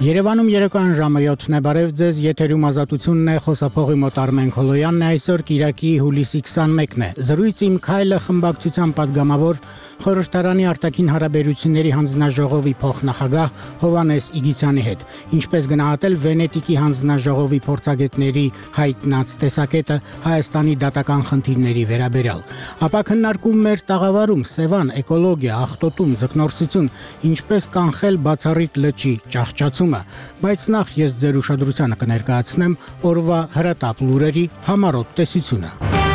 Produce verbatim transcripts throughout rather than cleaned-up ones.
Երևանում երեկոյան ժամը յոթն է, բարև ձեզ, եթերում ազատությունն է, խոսափողի մոտ Արմեն Քոլոյանն է, այսօր Կիրակի հուլիսի քսանմեկն է։ Զրույց իմ քայլը խմբակցության պատգամավոր, խորհրդարանի արտաքին հարաբերությունների հանձնաժողովի փոխնախագահ Հովհաննես Իգիթյանի հետ, ինչպես գնահատել Վենետիկի հանձնաժողովի փորձագետների հայտնած տեսակետը Հայաստանի դատական խնդիրների վերաբերյալ։ Ապա քննարկում մեր տաղավարում Սևան, էկոլոգիա, աղտոտում, ձկնորսություն, ինչպես կանխել բացառիկ լճի ճահճացումը, բայց նախ ես ձեր ուշադրությանը կներկայացնեմ օրվա հրատապ լուրերի համառոտ տեսությունը։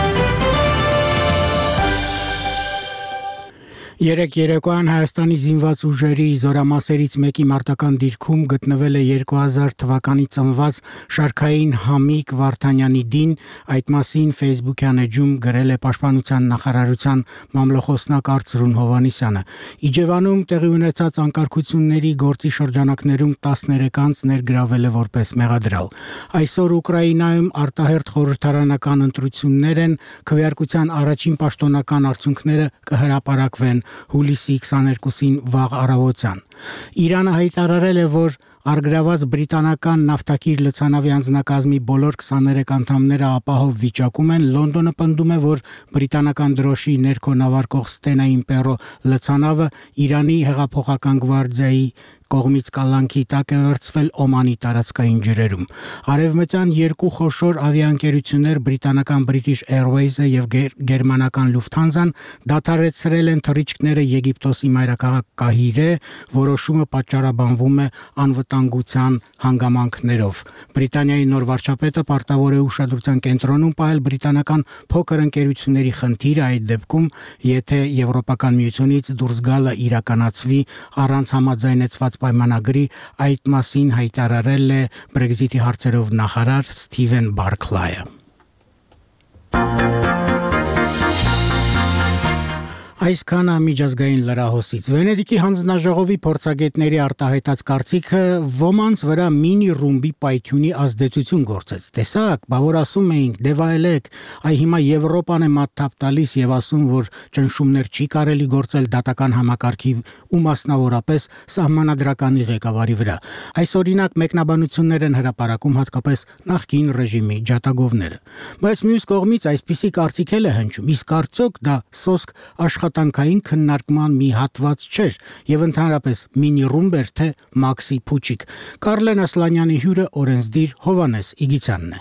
Երեք երեկոյան Հայաստանի զինված ուժերի զորամասերից մեկի մարտական դիրքում գտնվել է երկու հազար թվականի ծնված Շարքային Համիկ Վարդանյանի դին, այդ մասին Facebook-յան էջում գրել է Պաշտպանության նախարարության մամլոխոսնակ Արծրուն Հովհաննիսյանը։ Իջևանում տեղի ունեցած անկարգությունների գործի շրջանակներում տասներեք անձ ներգրավել է որպես մեղադրյալ։ Այսօր Ուկրաինայում արտահերթ խորհրդարանական ընտրություններ են, քվեարկության առաջին պաշտոնական արդյունքները կհրապարակվեն հուլիսի քսաներկուսին վաղ առավոտյան։ Իրանը հայտարարել է, որ Արգրաված բրիտանական նավթակիր լցանավի անձնակազմի բոլոր քսաներեք անդամները ապահով վիճակում են։ Լոնդոնը պնդում է, որ բրիտանական դրոշի ներքո նավարկող Ստենա Իմպերո լցանավը Իրանի հեղափոխական գվարդիայի կողմից կալանքի տակ է վերցվել Օմանի տարածքային ջրերում։ Արևմտյան երկու խոշոր ավիաընկերություններ բրիտանական British Airways-ը եւ գերմանական Lufthansa-ն դադարեցրել են թռիչքները Եգիպտոսի մայրաքաղաք Կահիրե, որոշումը պատճառաբանվում է անվտանգության հանգամանքներով։ Բրիտանիայի նոր վարչապետը պարտավոր է ուշադրության կենտրոնում պահել բրիտանական փոքր ընկերությունների խնդիրը, այդ դեպքում, եթե Եվրոպական միությունից դուրս գալը իրականացվի առանց համաձայնեցված պայմանագրի, այդ մասին հայտարարել է Brexit-ի հարցերով նախարար Սթիվեն Բարքլայը։ Այսքանը միջազգային լրահոսից։ Վենետիկի հանձնաժողովի փորձագետների արտահայտած կարծիքը ոմանց վրա մինի ռումբի պայթյունի ազդեցություն գործեց։ Տեսակ, բա որ ասում էինք, դե վայելեք, այ հիմա Եվրոպան է մատթափ տալիս եւ ասում, որ ճնշումներ չի կարելի գործել դատական համակարգի ու մասնավորապես սահմանադրականի ղեկավարի վրա։ Այս օրինակ մեկնաբանություններ են հրապարակում հատկապես նախկին ռեժիմի ջատագովները։ Բայց մյուս կողմից այսպիսի կարծիք էլ է հնչում, իսկ արդյոք դա սոսկ աշխատանքային քննարկման մի հատված չէր եւ ընդհանրապես մինի ռումբ էր թե մաքսի փուչիկ։ Կարլեն Ասլանյանի հյուրը օրենսդիր Հովհաննես Իգիթյանն է։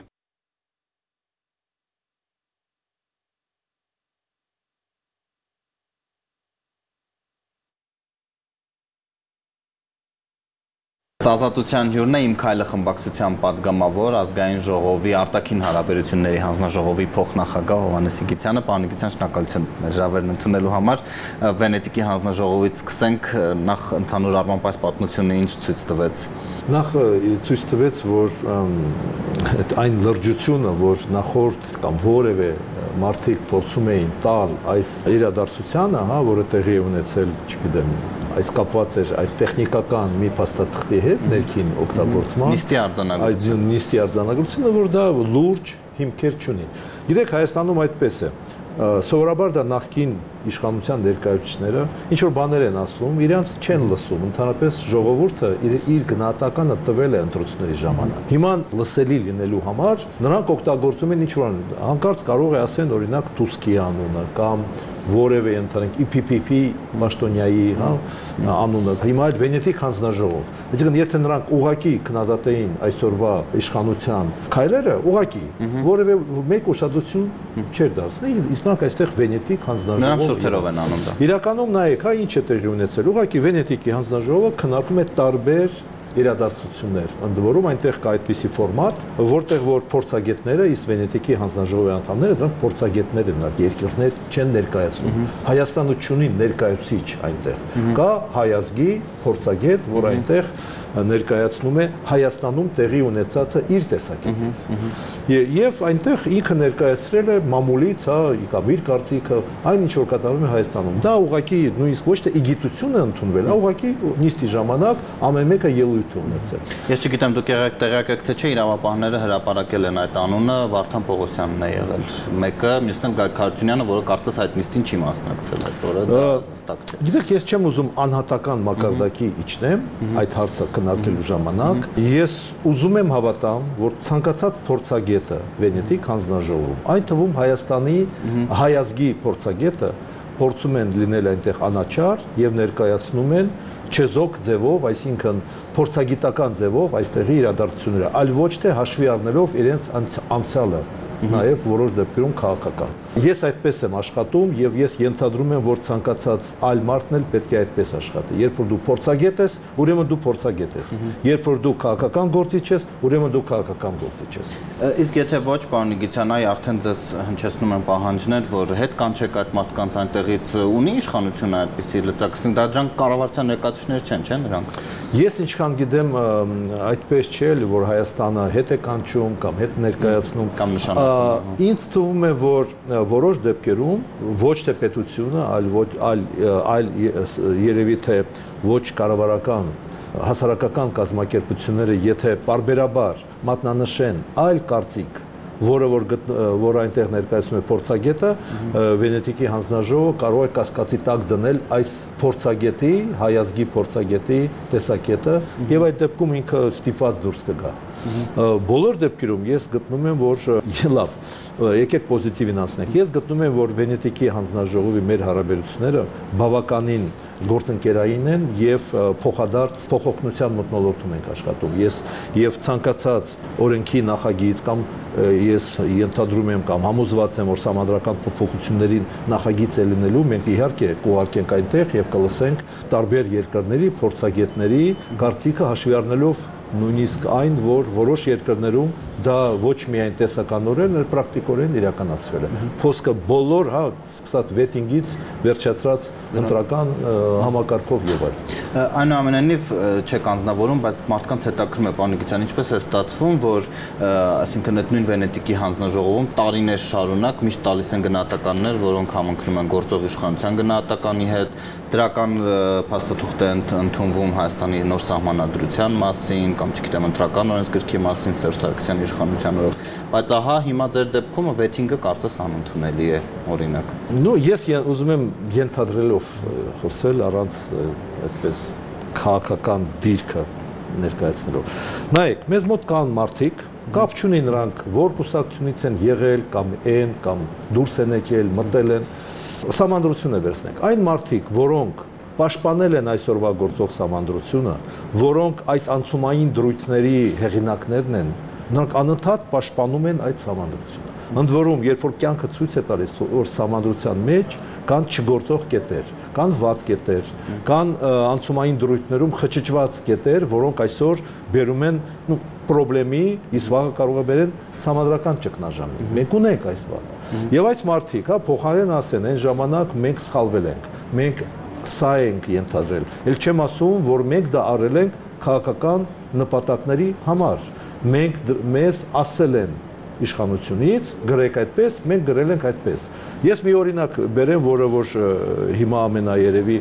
Ազատության հյուրն է իմ քայլը խմբակցության պատգամավոր, ազգային ժողովի արտաքին հարաբերությունների հանձնաժողովի փոխնախագահ Հովհաննես Իգիթյանը։ Պարոն Իգիթյան, շնորհակալություն մեր հրավերն ընդունելու համար։ Վենետիկի հանձնաժողովից սկսենք, նախ ընդհանուր առմամբ այս պատմությունը ինչ ցույց տվեց։ Նախ ցույց տվեց, որ այն լրջությունը, որ նախորդ կամ որևէ մարդիկ փորձում էին տալ այս իրադարձությանը, հա, որը տեղի է ունեցել, չգիտեմ, այս կապված էր այդ տեխնիկական մի փաստաթղթի հետ ներքին օգտագործման նիստի արձանագրությունը, այդ նիստի արձանագրությունը, որ դա լուրջ հիմքեր չունի։ Գիտեք, Հայաստանում այդպես է։ Սովորաբար դա նախկին իշխանության ներկայացուցիչները ինչ որ բաներ են ասում, իրենց չեն լսում, ընդհանրապես ժողովուրդը իր, իր գնահատականը տվել է ընտրությունների ժամանակ։ Հիմա լսելի լինելու համար նրանք օգտագործում են ինչ որ հանկարծ կարող է ասեն օրինակ Տուսկի անունը կամ որևէ ընտրենք ի պի պի պի Մաշտոնյայի, հա, անունը։ Հիմա այդ Վենետիկ հանձնաժողով։ Այսինքն եթե նրանք ուղակի քննադատեին այսօրվա իշխանության քայլերը, ուղակի որևէ մեկ ուշադրություն չէր դարձնի, իսկ նրանք այստեղ Վենետիկ հանձնաժողով շուրթերով են անում դա։ Իրականում նայեք, հա, ինչ է տեղի ունեցել։ Ուղղակի Վենետիկի հանձնաժողովը քննարկում է տարբեր իրադարձություններ, ընդ որում այնտեղ կա այդպիսի ֆորմատ, որտեղ որ փորձագետները, իսկ Վենետիկի հանձնաժողովի անդամները դրանք փորձագետներ են, երկիրներ չեն ներկայացնում։ Հայաստանը ունի ներկայացուցիչ այնտեղ։ Կա հայազգի փորձագետ, որ այնտեղ ներկայացնում է Հայաստանում տեղի ունեցածը իր տեսակետից։ Եվ այնտեղ ինքը ներկայացրել է մամուլից, հա, կամ իր կարծիքը, այն ինչ որ կատարվում է Հայաստանում։ Դա ուղղակի նույնիսկ ոչ թե իգիտություն է ընդունվել, այլ ուղղակի նիստի ժամանակ ամեն մեկը ելույթ երևույթ ունեցել։ Ես չգիտեմ դուք եղեք տեղյակ եք թե չէ, իրավապահները հրապարակել են այդ անունը, Վարդան Պողոսյանն է եղել մեկը, մյուսն Գագիկ Հարությունյանը, որը կարծես այդ նիստին չի մասնակցել, այդ որը դա հստակ չէ։ Գիտեք, ես չեմ ուզում անհատական մակարդակի իջնեմ այդ հարցը քննարկելու ժամանակ։ Ես ուզում եմ հավատամ, որ ցանկացած փորձագետը Վենետիկ հանձնաժողովում, այն թվում Հայաստանի հայազգի փորձագետը փորձում են լինել այնտեղ անաչառ եւ ներկայացնում են չեզոք ձևով, այսինքն փորձագիտական ձևով այստեղի իրադարձությունները, այլ ոչ թե հաշվի առնելով իրենց անցյալը, նաև որոշ դեպքերում քաղաքական։ Ես այդպես եմ աշխատում եւ ես ենթադրում եմ, որ ցանկացած այլ մարդն էլ պետք է այդպես աշխատի։ Երբ որ դու փորձագետ ես, ուրեմն դու փորձագետ ես։ Երբ որ դու քաղաքական գործիչ ես, ուրեմն դու քաղաքական գործիչ ես։ Իսկ եթե ոչ, պարոն Նիգիցյան, այ արդեն ձեզ հնչեցնում են պահանջներ, որ հետ կանչեք այդ մարդկանց այնտեղից, ունի իշխանությունը այդպիսի լծակցություն, դա դրանք կառավարության ներկայացուցիչներ չեն, չէ՞ նրանք։ Ես ինչքան գիտեմ, այդպես չէ, որ Հայաստանը հետ է կանչում կամ հետ ներկայացնում կամ նշանակում։ Ինձ թվում է, որ որոշ դեպքերում ոչ թե պետությունը, այլ ոչ այլ այլ երևի թե ոչ կառավարական հասարակական կազմակերպությունները, եթե պարբերաբար մատնանշեն այլ կարծիք, որը որ որ այնտեղ ներկայացնում է փորձագետը, Վենետիկի հանձնաժողովը կարող է կասկածի տակ դնել այս փորձագետի, հայազգի փորձագետի տեսակետը եւ այդ դեպքում ինքը ստիպված դուրս կգա։ Բոլոր դեպքերում ես գտնում եմ, որ լավ, եկեք պոզիտիվին անցնենք։ Ես գտնում եմ, որ Վենետիկի հանձնաժողովի մեր հարաբերությունները բավականին գործընկերային են եւ փոխադարձ փոխօգնության մթնոլորտում ենք աշխատում։ Ես եւ ցանկացած օրենքի նախագիծ կամ ես ենթադրում եմ կամ համոզված եմ, որ համանդրական փոփոխություններին նախագիծ է լինելու, մենք իհարկե կուղարկենք այնտեղ եւ կլսենք տարբեր երկրների փորձագետների կարծիքը հաշվի առնելով նույնիսկ այն, որ որոշ երկրներում դա ոչ միայն տեսականորեն, այլ պրակտիկորեն իրականացվել է։ Խոսքը բոլոր, հա, սկսած վետինգից վերջացած ընտրական համակարգով եւ այլն։ Այնուամենայնիվ չեք անձնավորում, բայց մարդկանց հետաքրքրում է, պարոն Նիգիցյան, ինչպես է ստացվում, որ այսինքն այդ նույն Վենետիկի հանձնաժողովում տարիներ շարունակ միշտ տալիս են գնահատականներ, որոնք համընկնում են գործող իշխանության գնահատականի հետ, դրական փաստաթուղթ է ընդունվում Հայաստանի նոր սահմանադրության մասին կամ չգիտեմ ընտրական օրենսգրքի մասին Սերժ Սարգսյանի իշխանության օրոք, բայց ահա հիմա ձեր դեպքում վեթինգը կարծես անընդունելի է, օրինակ։ Նո, ես ուզում եմ ենթադրելով խոսել առանց այդպես քաղաքական դիրքը ներկայացնելով։ Նայեք, մեզ մոտ կան մարդիկ, կապ չունի նրանք որ կուսակցությունից են եղել կամ են կամ դուրս են եկել, մտել են, սահմանադրություն է վերցնենք։ Այն մարդիկ, որոնք պաշտպանել են այսօրվա գործող սահմանադրությունը, որոնք այդ անցումային դրույթների հեղինակներն են, նրանք անընդհատ պաշտպանում են այդ սահմանադրությունը։ Ընդ որում, երբ որ կյանքը ցույց է տալիս, որ սահմանադրության մեջ կան չգործող կետեր, կան վատ կետեր, կան անցումային դրույթներում խճճված կետեր, որոնք այսօր բերում են պրոբլեմի, իսկ վաղը կարող է բերեն սահմանադրական ճգնաժամի։ Մենք ունենք այս բանը։ Եվ այս մարդիկ, հա, փոխարեն ասեն, այն ժամանակ մենք սխալվել ենք, մենք սա ենք ենթադրել։ Էլ չեմ ասում, որ մենք դա արել ենք քաղաքական նպատակների համար։ Մենք մեզ ասել են իշխանությունից, գրեք այդպես, մենք գրել ենք այդպես։ Ես մի օրինակ բերեմ, որը որ հիմա ամենաերևի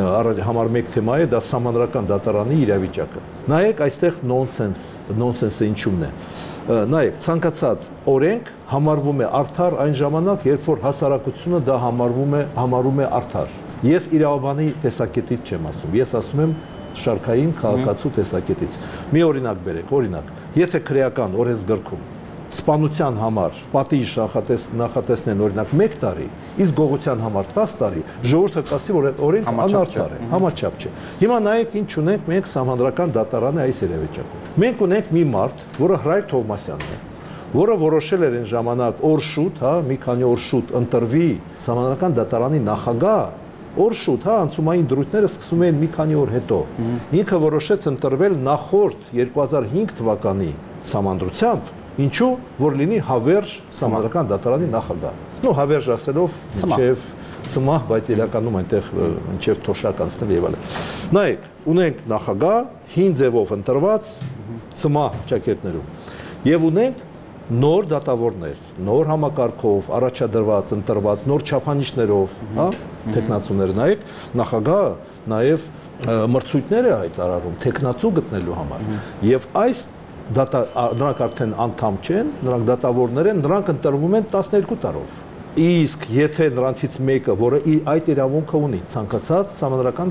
համար մեկ թեմա է, դա սահմանադրական դատարանի իրավիճակը։ Նայեք, այստեղ նոնսենս, նոնսենսը ինչումն է։ Նայեք, ցանկացած օրենք համարվում է արդար այն ժամանակ, երբ որ հասարակությունը դա համարվում է, համարում է արդար։ Ես իրավաբանի տեսակետից չեմ ասում, ես ասում եմ շարքային քաղաքացու տեսակետից։ Մի օրինակ բերեք, օրինակ, եթե քրեական օրենսգրքում սպանության համար պատիժ նախատեսնեն օրինակ մեկ տարի, իսկ գողության համար տասը տարի, ժողովուրդը կասի, որ այդ օրենքը անարդար է, համաչափ չէ։ Հիմա նայեք ինչ ունենք մենք սահմանադրական դատարանը այս իրավիճակում։ Մենք ունենք մի մարդ, որը Հրայր Թովմասյանն է, որը որոշել էր այն ժամանակ օր շուտ, հա, մի քանի օր շուտ ընտրվի սահմանադրական դատարանի նախագահ, օր շուտ, հա, անցումային դրույթները սկսում են մի քանի օր հետո։ Ինքը որոշեց ընտրվել նախորդ երկու հազար հինգ թվականի սահմանադրությամբ, ինչու որ լինի հավերժ սահմանադրական դատարանի նախագահ։ Նո հավերժ ասելով մինչև ծմահ, բայց իրականում այնտեղ մինչև թոշակ անցնել եւ այլն։ Նայեք, ունենք նախագահ, հին ձևով ընտրված ծմահ ճակերտներում։ Եվ ունենք նոր դատավորներ, նոր համակարգով, առաջադրված, ընտրված, նոր չափանիշներով, հա, տեխնացուներ նայեք, նախագահը նաև մրցույթներ է հայտարարում տեխնացու գտնելու համար։ Եվ այս դատա նրանք արդեն անդամ չեն, նրանք դատավորներ են, նրանք ընտրվում են տասներկու տարով։ Իսկ եթե նրանցից մեկը, որը այդ իրավունքը ունի, ցանկացած համանդրական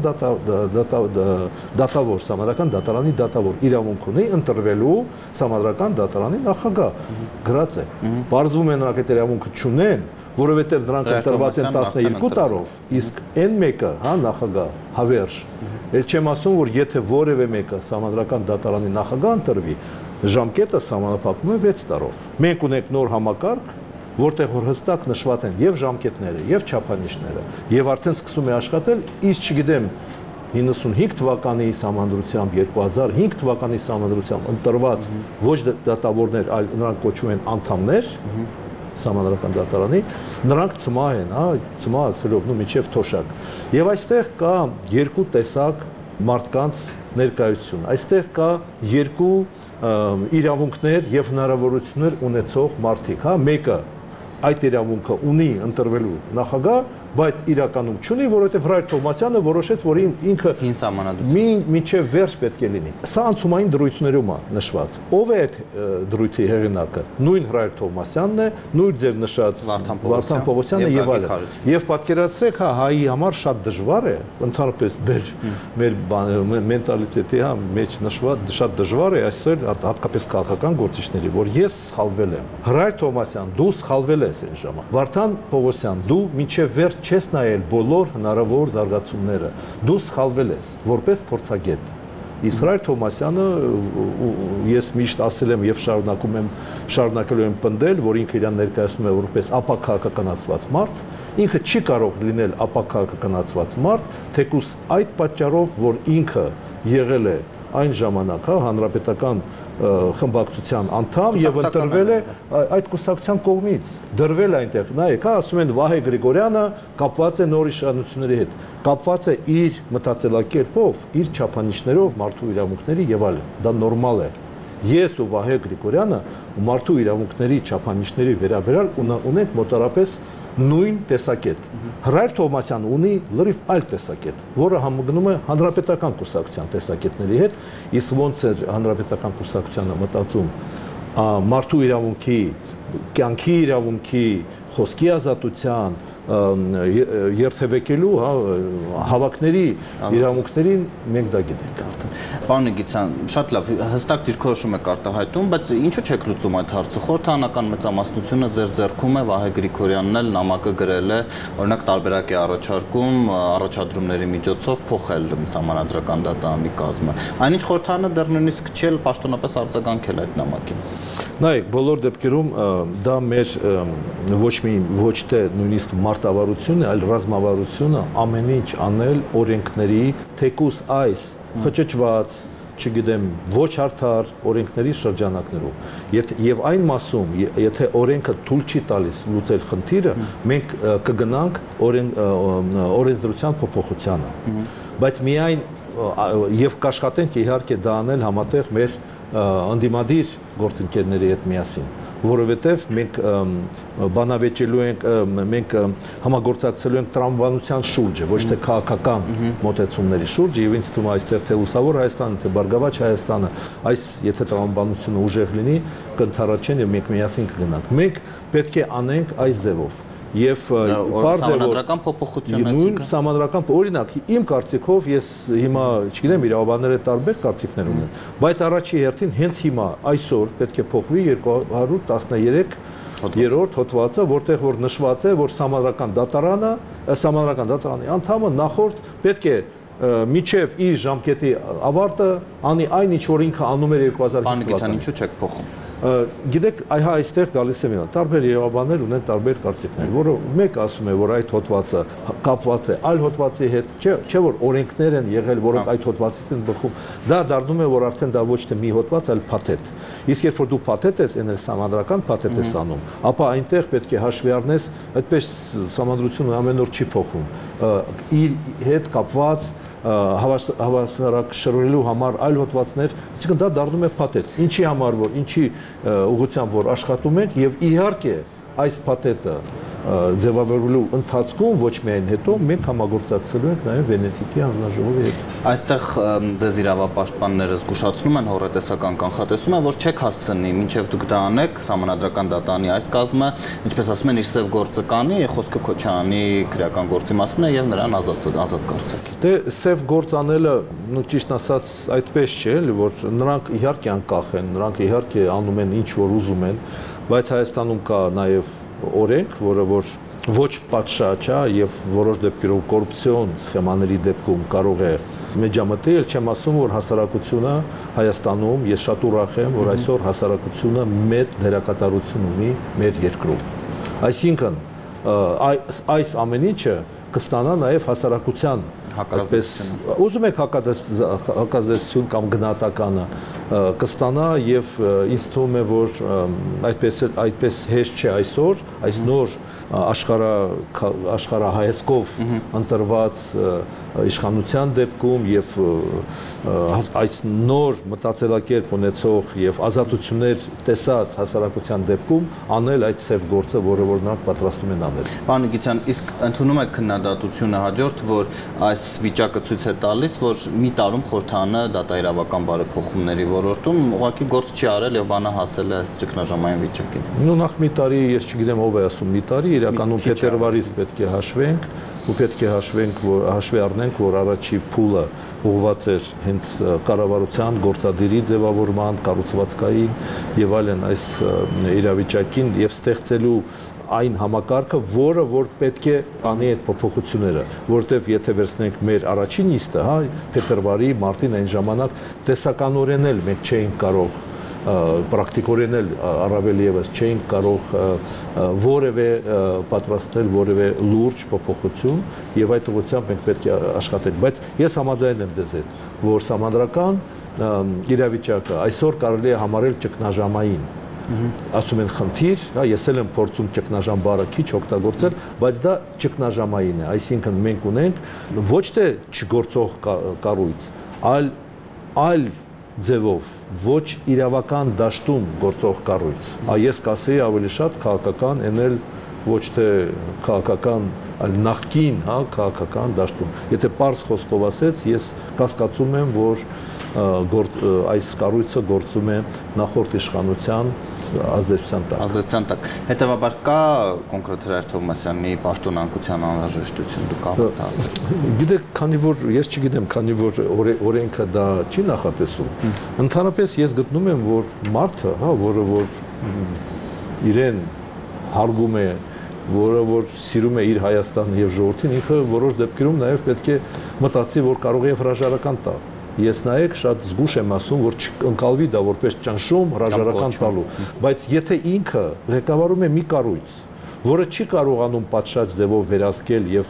դատավոր, համանդրական դատարանի դատավոր իրավունք ունի ընտրվելու համանդրական դատարանի նախագահ, գրած է։ Պարզվում է նրանք այդ իրավունքը չունեն, որովհետև նրանք ընտրված են տասներկու տարով, իսկ այն մեկը, հա, նախագահ, հավերժ, էլ չեմ ասում, որ եթե որևէ մեկը համանդրական դատարանի նախագահ ընտրվի, ժամկետը սահմանափակվում է վեց տարով։ Մենք ունենք նոր համակարգ, որտեղ որ հստակ նշված են եւ ժամկետները, եւ չափանիշները, եւ արդեն սկսում է աշխատել, իսկ չգիտեմ իննսունհինգ թվականի համանդրությամբ, երկու հազար հինգ թվականի համանդրությամբ ընտրված ոչ դատավորներ, այլ նրանք կոչվում են անդամներ համանդրական դատարանի, նրանք ծմահ են, հա, ծմահ ասելով, նո միջև թոշակ։ Եվ այստեղ կա երկու տեսակ մարդկանց ներկայություն։ Այստեղ կա երկու իրավունքներ եւ հնարավորություններ ունեցող մարդիկ, հա, մեկը այդ իրավունքը ունի ընտրվելու նախագահ, բայց իրականում չունի, որովհետև Հրայր Թովմասյանը որոշեց, որ ինքը հին սահմանադրություն մինչև վերջ պետք է լինի։ Սա անցումային դրույթներում է նշված։ Ով է այդ դրույթի հեղինակը։ Նույն Հրայր Թովմասյանն է, նույն ձեր նշած Վարդան Պողոսյանը եւ այլն։ Եվ պատկերացրեք, հա, հայի համար շատ դժվար է, ընդհանրապես մեր մեր մենտալիտետի հա մեջ նշված շատ դժվար է այսօր հատկապես քաղաքական գործիչների, որ ես սխալվել եմ։ Հրայր Թովմասյան, դու սխալվել ես այն ժամանակ։ Վարդան Պողոսյան, դու մինչև վերջ չես նայել բոլոր հնարավոր զարգացումները, դու սխալվել ես որպես փորձագետ։ Իսկ Հրայր Թովմասյանը ես միշտ ասել եմ եւ շարունակում եմ շարունակելու եմ պնդել, որ ինքը իրան ներկայացնում է որպես ապաքաղաքականացված մարդ, ինքը չի կարող լինել ապաքաղաքականացված մարդ, թեկուզ այդ պատճառով, որ ինքը եղել է այն ժամանակ, հա, հանրապետական խմբակցության անդամ եւ ընտրվել է այդ կուսակցության կողմից, դրվել է այնտեղ, նայեք, հա, ասում են Վահե Գրիգորյանը կապված է նոր իշխանությունների հետ, կապված է իր մտածելակերպով, իր չափանիշներով, մարդու իրավունքների եւ այլն, դա նորմալ է։ Ես ու Վահե Գրիգորյանը մարդու իրավունքների չափանիշների վերաբերյալ ունենք մոտարապես նույն տեսակետ։ Հրայր Թովմասյանը ունի լրիվ այլ տեսակետ, որը համընկնում է հանրապետական կուսակցության տեսակետների հետ, իսկ ոնց է հանրապետական կուսակցությանը մտածում մարդու իրավունքի, կյանքի իրավունքի, խոսքի ազատության, երթևեկելու, հա, հավաքների իրավունքներին մենք դա գիտենք արդեն։ Պարոն Նիգիցյան, շատ լավ, հստակ դիրքորոշում եք արտահայտում, բայց ինչու չեք լուծում այդ հարցը։ Խորհրդանական մեծամասնությունը ձեր ձեռքում է, Վահե Գրիգորյանն էլ նամակը գրել է, օրինակ տարբերակ է առաջարկում առաջադրումների միջոցով փոխել սահմանադրական դատարանի կազմը։ Այնինչ խորհրդարանը դեռ նույնիսկ չի էլ պաշտոնապես արձագանքել այդ նամակին։ Նայեք, բոլոր դեպքերում դա մեր ոչ մի ոչ թե նույնիսկ մարտավարություն է, այլ ռազմավարությունը ամեն ինչ անել օրենքների, թեկուզ այս խճճված, չգիտեմ, ոչ արդար օրենքների շրջանակներում։ Եվ այն մասում, եթե օրենքը թույլ չի տալիս լուծել խնդիրը, մենք կգնանք օրենսդրության փոփոխությանը։ Բայց միայն եւ կաշխատենք իհարկե դա անել համատեղ մեր անդիմադիր գործընկերների հետ միասին, որովհետև մենք բանավեճելու ենք, մենք համագործակցելու ենք տրամաբանության շուրջը, ոչ թե քաղաքական մոտեցումների շուրջը, եւ ինձ թվում է այստեղ թե Լուսավոր Հայաստանը, թե Բարգավաճ Հայաստանը, այս եթե տրամաբանությունը ուժեղ լինի, կընդառաջեն եւ մենք միասին կգնանք։ Մենք պետք է անենք այս ձևով։ Եվ սահմանադրական փոփոխություն նույն սահմանադրական օրինակ իմ կարծիքով ես հիմա չգիտեմ իրավաբանները տարբեր կարծիքներ ունեն, բայց առաջի հերթին հենց հիմա այսօր պետք է փոխվի երկու հարյուր տասներեք երրորդ հոդվածը, որտեղ որ նշված է, որ սահմանադրական դատարանը, սահմանադրական դատարանի անդամը նախորդ պետք է միջև իր ժամկետի ավարտը անի այն ինչ որ ինքը անում էր երկու հազար հինգ թվականին։ Ինչու՞ չեք փոխում։ Գիտեք, այհա այստեղ գալիս է մի բան, տարբեր իրավաբաններ ունեն տարբեր կարծիքներ, որը մեկը ասում է, որ այդ հոդվածը կապված է այլ հոդվածի հետ, չէ՞ որ օրենքներ են եղել, որոնք այդ հոդվածից են բխում, դա դառնում է, որ արդեն դա ոչ թե մի հոդված, այլ փաթեթ։ Իսկ երբ որ դու փաթեթ ես, այն էլ սահմանադրական փաթեթ ես անում, ապա այնտեղ պետք է հաշվի առնես, այդպես սահմանադրությունը ամեն օր չի փոխվում, իր հետ կապված հավասարակշռելու համար այլ հոդվածներ, այսինքն դա դառնում է փաթեթ։ Ինչի համար որ, ինչի ուղղությամբ որ աշխատում ենք եւ իհարկե այս փաթեթը ձևավորելու ընթացքում ոչ միայն հետո մենք համագործակցելու ենք նաև Վենետիկի հանձնաժողովի հետ։ Այստեղ ձեզ իրավապաշտպանները զգուշացնում են հորետեսական կանխատեսում են, որ չեք հասցնի, մինչև դուք դա անեք, Սահմանադրական դատարանի այս կազմը, ինչպես ասում են, իր սև գործը կանի, խոսքը Քոչարյանի քրեական գործի մասին է եւ նրան ազատ ազատ կարծեք։ Դե սև գործ անելը, ну ճիշտ ասած, այդպես չէ, որ նրանք իհարկե անկախ են, նրանք իհարկե անում են ինչ որ ուզում են, բայց Հայաստանում կա նաև օրենք, որը որ ոչ պատշաճ է եւ որոշ դեպքերով կոռուպցիոն սխեմաների դեպքում կարող է մեջամտել, չեմ ասում, որ հասարակությունը Հայաստանում, ես շատ ուրախ եմ, որ այսօր հասարակությունը մեծ դերակատարություն ունի մեր երկրում։ Այսինքն այս ամեն ինչը կստանա նաև հասարակության հակազդեցություն, ուզում եք հակազդեցություն կամ գնահատականը կստանա եւ ինձ թվում է, որ այդպես այդպես հեշտ չէ այսօր, այս նոր աշխարհ աշխարհահայացքով ընտրված իշխանության դեպքում եւ այս նոր մտածելակերպ ունեցող եւ ազատություններ տեսած հասարակության դեպքում անել այդ ծև գործը, որը որ նրանք պատրաստում են անել։ Պարոն Նիկիցյան, իսկ ընդունում եք քննադատությունը հաջորդ, որ այս վիճակը ցույց է տալիս, որ մի տարում խորհրդանը դատաիրավական բարեփոխումների ոլորտում ուղղակի գործ չի արել եւ բանը հասել է այս ճգնաժամային վիճակին։ Ну նախ մի տարի, ես չգիտեմ ով է ասում մի տարի, իրականում փետրվարից պետք է հաշվենք, ու պետք է հաշվենք, որ հաշվի առնենք, որ առաջի փուլը ուղղված էր հենց կառավարության գործադիրի ձևավորման, կառուցվածքային եւ այլն այս իրավիճակին եւ ստեղծելու այն համակարգը, որը որ պետք է անի այդ փոփոխությունները, որտեվ եթե վերցնենք մեր առաջին նիստը, հա, փետրվարի, մարտին այն ժամանակ տեսականորեն էլ մենք չէինք կարող պրակտիկորեն էլ առավել եւս չէինք կարող որևէ պատրաստել որևէ լուրջ փոփոխություն եւ այդ ուղղությամբ մենք պետք է աշխատենք, բայց ես համաձայն եմ դեզ հետ, որ Սահմանադրական իրավիճակը այսօր կարելի է համարել ճգնաժամային, ասում են խնդիր, հա, ես էլ եմ փորձում ճգնաժամ բառը քիչ օգտագործել, բայց դա ճգնաժամային է, այսինքն մենք ունենք ոչ թե չգործող կառույց, այլ այլ ձևով ոչ իրավական դաշտում գործող կառույց։ Ես կասեի ավելի շատ քաղաքական, էնել ոչ թե քաղաքական, այլ նախկին, հա, քաղաքական դաշտում։ Եթե պարզ խոսքով ասեց, ես կասկածում եմ, որ այս կառույցը գործում է նախորդ իշխանության ազդեցության տակ։ Ազդեցության տակ։ Հետևաբար կա կոնկրետ Հրայր Թովմասյանի պաշտոնանկության անհրաժեշտություն, դուք կարող եք ասել։ Գիտեք, քանի որ ես չգիտեմ, քանի որ օրենքը դա չի նախատեսում, ընդհանրապես ես գտնում եմ, որ մարդը, հա, որը որ իրեն հարգում է, որը որ սիրում է իր Հայաստանը եւ ժողովրդին, ինքը որոշ դեպքերում նաեւ պետք է մտածի, որ կարող է հրաժարական տա։ Ես նայեք շատ զգուշ եմ ասում, որ չընկալվի դա որպես ճնշում, հրաժարական տալու, բայց եթե ինքը ղեկավարում է մի կառույց, որը չի կարողանում պատշաճ ձևով վերահսկել եւ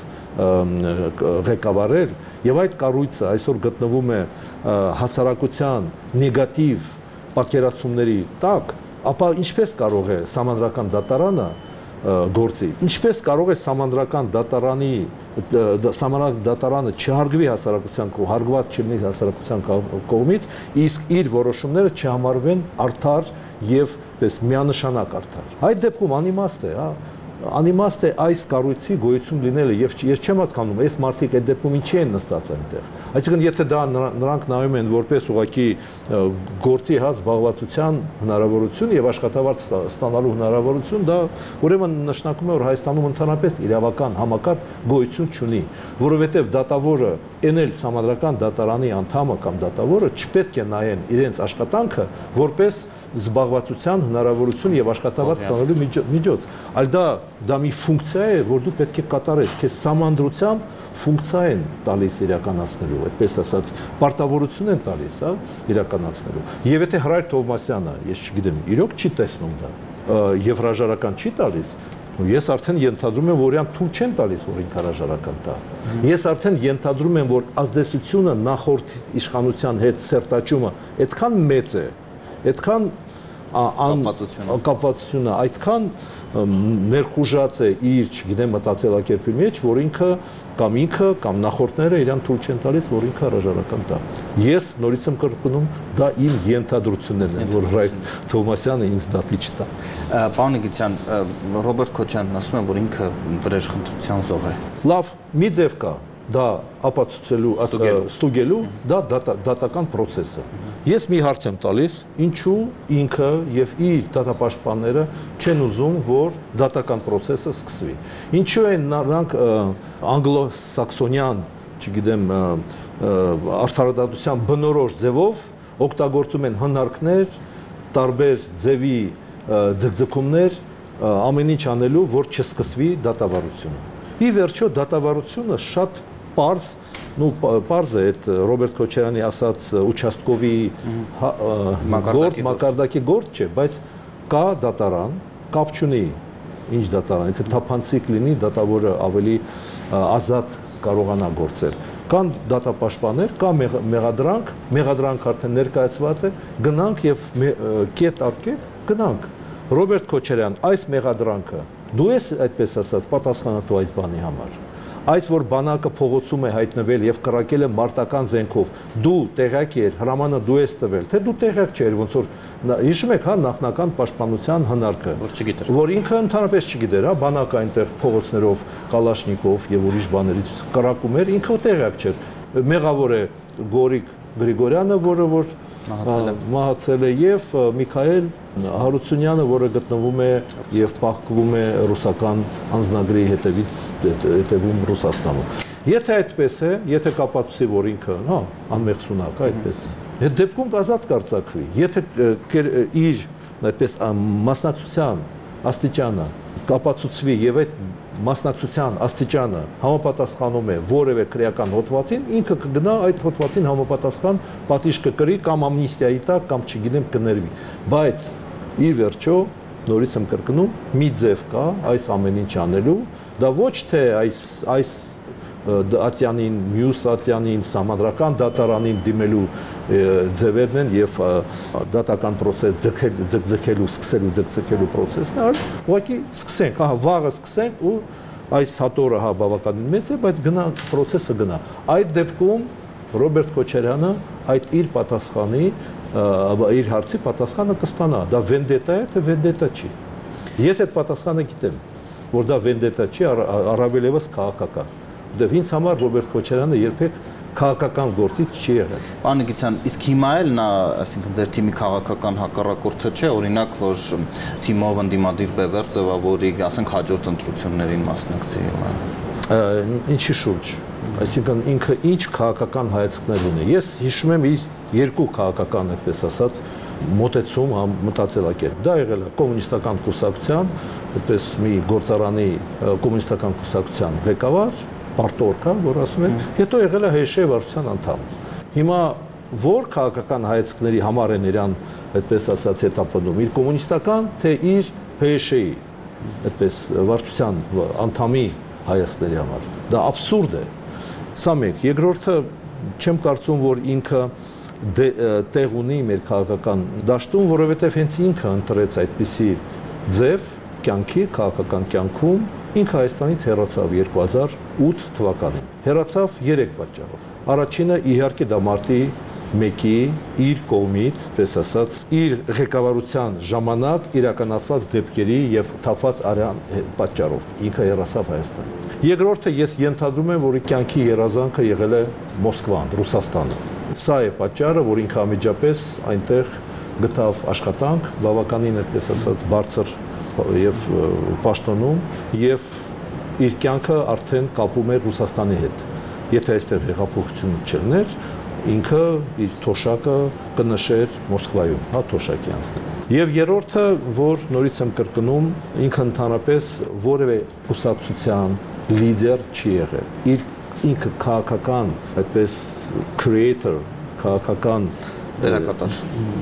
ղեկավարել, եւ այդ կառույցը այսօր գտնվում է հասարակության նեգատիվ պատկերացումների տակ, ապա ինչպես կարող է Սահմանադրական դատարանը գործի, ինչպես կարող է Սահմանադրական դատարանի Սահմանադրական դատարանը չհարգվի հասարակության կողմից, հարգված չլինի հասարակության կողմից, իսկ իր որոշումները չհամարվեն արդար եւ պես միանշանակ արդար։ Այդ դեպքում անիմաստ է, հա, անիմաստ է այս կառույցի գոյություն լինելը եւ ես չեմ հասկանում, այս մարդիկ այդ դեպքում ինչի են նստած այնտեղ։ Այսինքն եթե դա նրանք նայում են որպես ուղղակի գործի հա զբաղվածության հնարավորություն եւ աշխատավարձ ստանալու հնարավորություն, դա ուրեմն նշանակում է, որ Հայաստանում ընդհանրապես իրավական համակարգ գոյություն չունի, որովհետեւ դատավորը էնել Սահմանադրական դատարանի անդամը կամ դատավորը չպետք է նայեն իրենց աշխատանքը որպես զբաղվածության հնարավորություն եւ աշխատավարձ ստանալու միջոց, այլ դա դա մի ֆունկցիա է, որ դու պետք է կատարես, քեզ սահմանադրությամբ ֆունկցիա են տալիս իրականացնելու, այդպես ասած, պարտավորություն են տալիս, հա, իրականացնելու։ Եվ եթե Հրայր Թովմասյանը, ես չգիտեմ, իրոք չի տեսնում դա, եւ հրաժարական չի տալիս, ես արդեն ենթադրում եմ, որ իրան թույլ չեն տալիս, որ ինքը հրաժարական տա։ Ես արդեն ենթադրում եմ, որ ազդեցությունը նախորդ իշխանության հետ սերտաճումը այդքան մեծ է, այդքան կապվածությունը այդքան ներխուժած է իր, չգիտեմ, մտածելակերպի մեջ, որ ինքը կամ ինքը կամ նախորդները իրան թույլ չեն տալիս, որ ինքը հրաժարական տա։ Ես նորից եմ կրկնում, դա իմ ենթադրություններն են, որ Ռայ Թովմասյանը ինձ դատի չտա։ Պարոն Նիկիտյան, Ռոբերտ Քոչարյանն ասում է, որ ինքը վրեժխնդրության զոհ է։ Լավ, մի ձև կա, դա ապացուցելու, ստուգելու, դա դատական process է։ Ես մի հարց եմ տալիս, ինչու ինքը եւ իր դատապաշտպանները չեն ուզում, որ դատական process-ը սկսվի։ Ինչու են նրանք անգլո-սաքսոնյան, չգիտեմ, արդարադատության բնորոշ ձևով օգտագործում են հնարքներ, տարբեր ձևի ձգձգումներ, ամեն ինչ անելու, որ չսկսվի դատավարությունը։ Ի վերջո դատավարությունը շատ պարզ, ну պարզ է այդ Ռոբերտ Քոչարյանի ասած участковի գործ, մակարդակի գործ չէ, բայց կա դատարան, կապ չունի ինչ դատարան, եթե թափանցիկ լինի, դատավորը ավելի ազատ կարողանա գործել։ Կան դատապաշտպաններ, կա մեղադրանք, մեղադրանք արդեն ներկայացված է, գնանք եւ կետ առ կետ գնանք։ Ռոբերտ Քոչարյան, այս մեղադրանքը դու ես այդպես ասած պատասխանատու այս բանի համար։ Այս որ բանակը փողոցում է հայտնվել եւ կրակել է մարտական զենքով, դու տեղյակ ես, հրամանը դու ես տվել, թե դու տեղյակ չեր, ոնց որ հիշում եք, հա, նախնական պաշտպանության հնարքը, որ չգիտեր, որ ինքը ընդհանրապես չգիտեր, հա, բանակը այնտեղ փողոցներով կալաշնիկով եւ ուրիշ բաներից կրակում էր, ինքը տեղյակ չէր։ Մեղավոր է Գորիկ Գրիգորյանը, որը որ մահացել է եւ Միքայել Հարությունյանը, որը գտնվում է եւ պահկվում է ռուսական անձնագրի հետևից հետևում Ռուսաստանում։ Եթե այդպես է, եթե կապացուցի, որ ինքը, հա, անմեղսունակ է այդպես, այդ դեպքում կազատ կարձակվի։ Եթե իր այդպես մասնակցության աստիճանը կապացուցվի եւ այդ մասնակցության աստիճանը համապատասխանում է որևէ քրեական հոդվածին, ինքը կգնա այդ հոդվածին համապատասխան պատիժ կկրի կամ ամնիստիայի տակ կամ չգիտեմ կներվի։ Բայց ի վերջո նորից եմ կրկնում, մի ձև կա այս ամեն ինչ անելու, դա ոչ թե այս այս Ատյանին, մյուս Ատյանին, համանդրական դատարանին դիմելու ձևերն են եւ դատական process ձգձգելու, սկսելու ձգձգելու process-ն է, ուղղակի սկսենք, հա, վաղը սկսենք ու այս հատորը հա բավականին մեծ է, բայց գնա process-ը գնա։ Այդ դեպքում Ռոբերտ Քոչարյանը այդ իր պատասխանի, իր հարցի պատասխանը կստանա։ Դա վենդետա է, թե վենդետա չի։ Ես այդ պատասխանը գիտեմ, որ դա վենդետա չի, առավել եւս քաղաքական։ Դե ինձ համար Ռոբերտ Քոչարյանը երբեք քաղաքական գործից չի եղել։ Պարոն Նիկիտյան, իսկ հիմա էլ նա, այսինքն ձեր թիմի քաղաքական հակառակորդը չէ, օրինակ, որ թիմով ընդդիմադիր բևեռ ձևավորի, ասենք հաջորդ ընտրություններին մասնակցի։ Ինչի շուրջ։ Այսինքն ինքը ինչ քաղաքական հայացքներ ունի։ Ես հիշում եմ իր երկու քաղաքական, այդպես ասած, մոտեցում մտածելակերպ։ Դա եղել է կոմունիստական կուսակցության, այդպես մի գործարանի կոմունիստական կուսակցության ղեկավար, պարտորկա, որ ասում են, հետո եղել է ՀՇ վարչության անդամ։ Հիմա որ քաղաքական հայացքների համար են իրան, այդպես ասած, հետապնդում, իր կոմունիստական, թե իր ՀՇ-ի, այդպես վարչության անդամի հայացքների համար։ Դա աբսուրդ է։ Սա մեկ, երկրորդը չեմ կարծում, որ ինքը տեղ ունի մեր քաղաքական դաշտում, որովհետև հենց ինքը ընտրեց այդպիսի ձև կյանքի, քաղաքական կյանքում, ինքը Հայաստանից հեռացավ երկու հազար ութ թվականին։ Հեռացավ երեք պատճառով։ Առաջինը իհարկե դա մարտի մեկի իր կողմից, պես ասած, իր ղեկավարության ժամանակ իրականացված դեպքերի եւ թափված արյան պատճառով ինքը հեռացավ Հայաստանից։ Երկրորդը ես ենթադրում եմ, որ կյանքի երազանքը եղել է Մոսկվան, Ռուսաստանը։ Սա է պատճառը, որ ինքը ամիջապես այնտեղ գտավ աշխատանք, բավականին այդպես ասած բարձր եւ պաշտոնում եւ իր կյանքը արդեն կապում էր Ռուսաստանի հետ։ Եթե այստեղ հեղափոխություն չլներ, ինքը իր թոշակը կնշեր Մոսկվայում, հա, թոշակի անցնել։ Եվ երրորդը, որ նորից եմ կրկնում, ինքը ընդհանրապես որևէ կուսակցության լիդեր չի եղել։ Իր ինքը քաղաքական, այդպես creator, քաղաքական դերակատար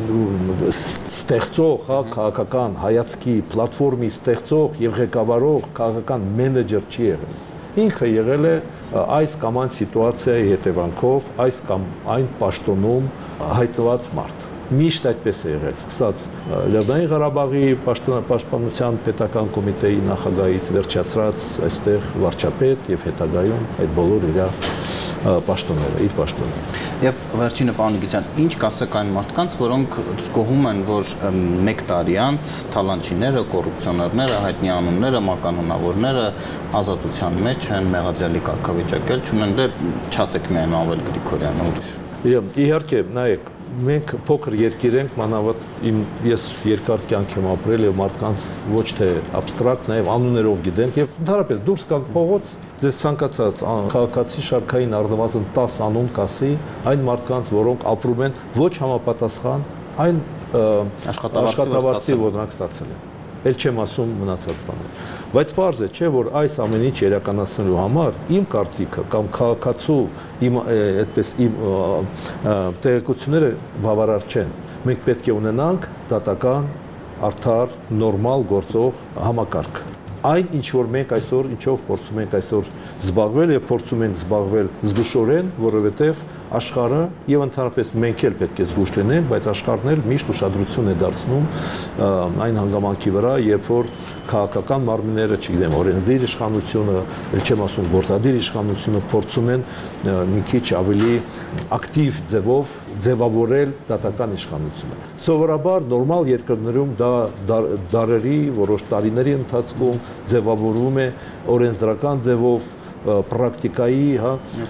ստեղծող, հա, քաղաքական հայացքի պլատֆորմի ստեղծող եւ ղեկավարող քաղաքական մենեջեր չի եղել։ Ինքը եղել է այս կամ այն սիտուացիայի հետևանքով, այս կամ այն պաշտոնում հայտնված մարդ։ Միշտ այդպես է եղել, սկսած Լեռնային Ղարաբաղի պաշտպանության պետական կոմիտեի նախագահից վերջացրած այստեղ վարչապետ եւ հետագայում այդ բոլոր իր պաշտոնները, իր պաշտոնները։ Եվ վերջինը պարոն Նիգիցյան, ինչ կասեք այն մարդկանց, որոնք գոհում են, որ մեկ տարի անց թալանչիները, կոռուպցիոներները, հայտնի անունները, մականունավորները ազատության մեջ են, մեղադրյալի կարգավիճակել չունեն, դե չասեք միայն Ամվել Գրիգորյանը, ուրիշ։ Իհարկե, նայեք, մենք փոքր երկիր ենք, մանավանդ իմ ես երկար կյանք եմ ապրել եւ մարդկանց ոչ թե абստրակտ, նաեւ անուններով գիտենք եւ ընդհանրապես դուրս գանք փողոց, ձեզ ցանկացած քաղաքացի շարքային առնվազն տասը անուն կասի այն մարդկանց, որոնք ապրում են ոչ համապատասխան այն աշխատավարձի, որ նրանք ստացել են։ Էլ չեմ ասում մնացած բաներ։ Բայց պարզ է, չէ, որ այս ամեն ինչ իրականացնելու համար իմ կարծիքը կամ քաղաքացու իմ այդպես իմ տեղեկությունները բավարար չեն։ Մենք պետք է ունենանք դատական, արդար, նորմալ գործող համակարգ։ Այն ինչ որ մենք այսօր ինչով փորձում ենք այսօր զբաղվել եւ փորձում ենք զբաղվել զգուշորեն, որովհետեւ աշխարհը եւ ընդհանրապես մենք էլ պետք է զգուշ լինենք, բայց աշխարհն էլ միշտ ուշադրություն է դարձնում այն հանգամանքի վրա, երբ որ քաղաքական մարմինները, չգիտեմ, օրենսդիր իշխանությունը, ել չեմ ասում գործադիր իշխանությունը փորձում են մի քիչ ավելի ակտիվ ձևով ձևավորել դատական իշխանությունը։ Սովորաբար նորմալ երկրներում դա դարերի, որոշ տարիների ընթացքում ձևավորվում է օրենսդրական ձևով պրակտիկայի, հա,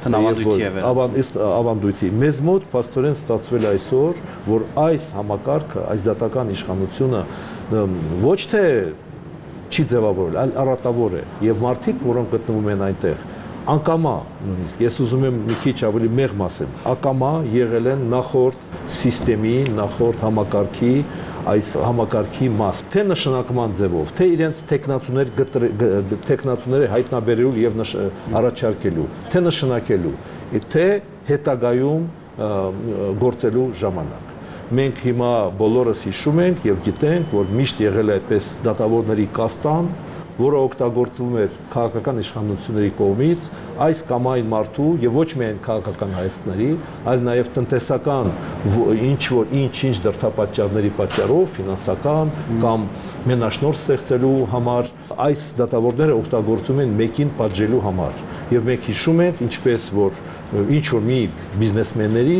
ավանդույթի։ Մեզ մոտ փաստորեն ստացվել այսօր, որ այս համակարգը, այս դատական իշխանությունը ոչ թե չի ձևավորել, այլ առատավոր է եւ մարդիկ, որոնք գտնվում են այնտեղ, անկամա նույնիսկ, ես ուզում եմ մի քիչ ավելի մեղմ ասեմ, ակամա եղել են նախորդ սիստեմի, նախորդ համակարգի, այս համակարգի մաս, թե նշանակման ձևով, թե իրենց տեխնատուներ տեխնատուները հայտնաբերելու եւ առաջարկելու, թե նշանակելու, թե հետագայում գործելու ժամանակ։ Մենք հիմա բոլորս հիշում ենք եւ գիտենք, որ միշտ եղել է այդպես դատավորների կաստան, որը օգտագործվում էր քաղաքական իշխանությունների կողմից այս կամ այն մարդու եւ ոչ միայն քաղաքական հայացքների, այլ նաեւ տնտեսական ինչ որ ինչ-ինչ դրդապատճառների պատճառով, ֆինանսական կամ մենաշնորհ ստեղծելու համար այս դատավորները օգտագործում են մեկին պատժելու համար։ Եվ մենք հիշում ենք, ինչպես որ ինչ որ մի բիզնեսմենների,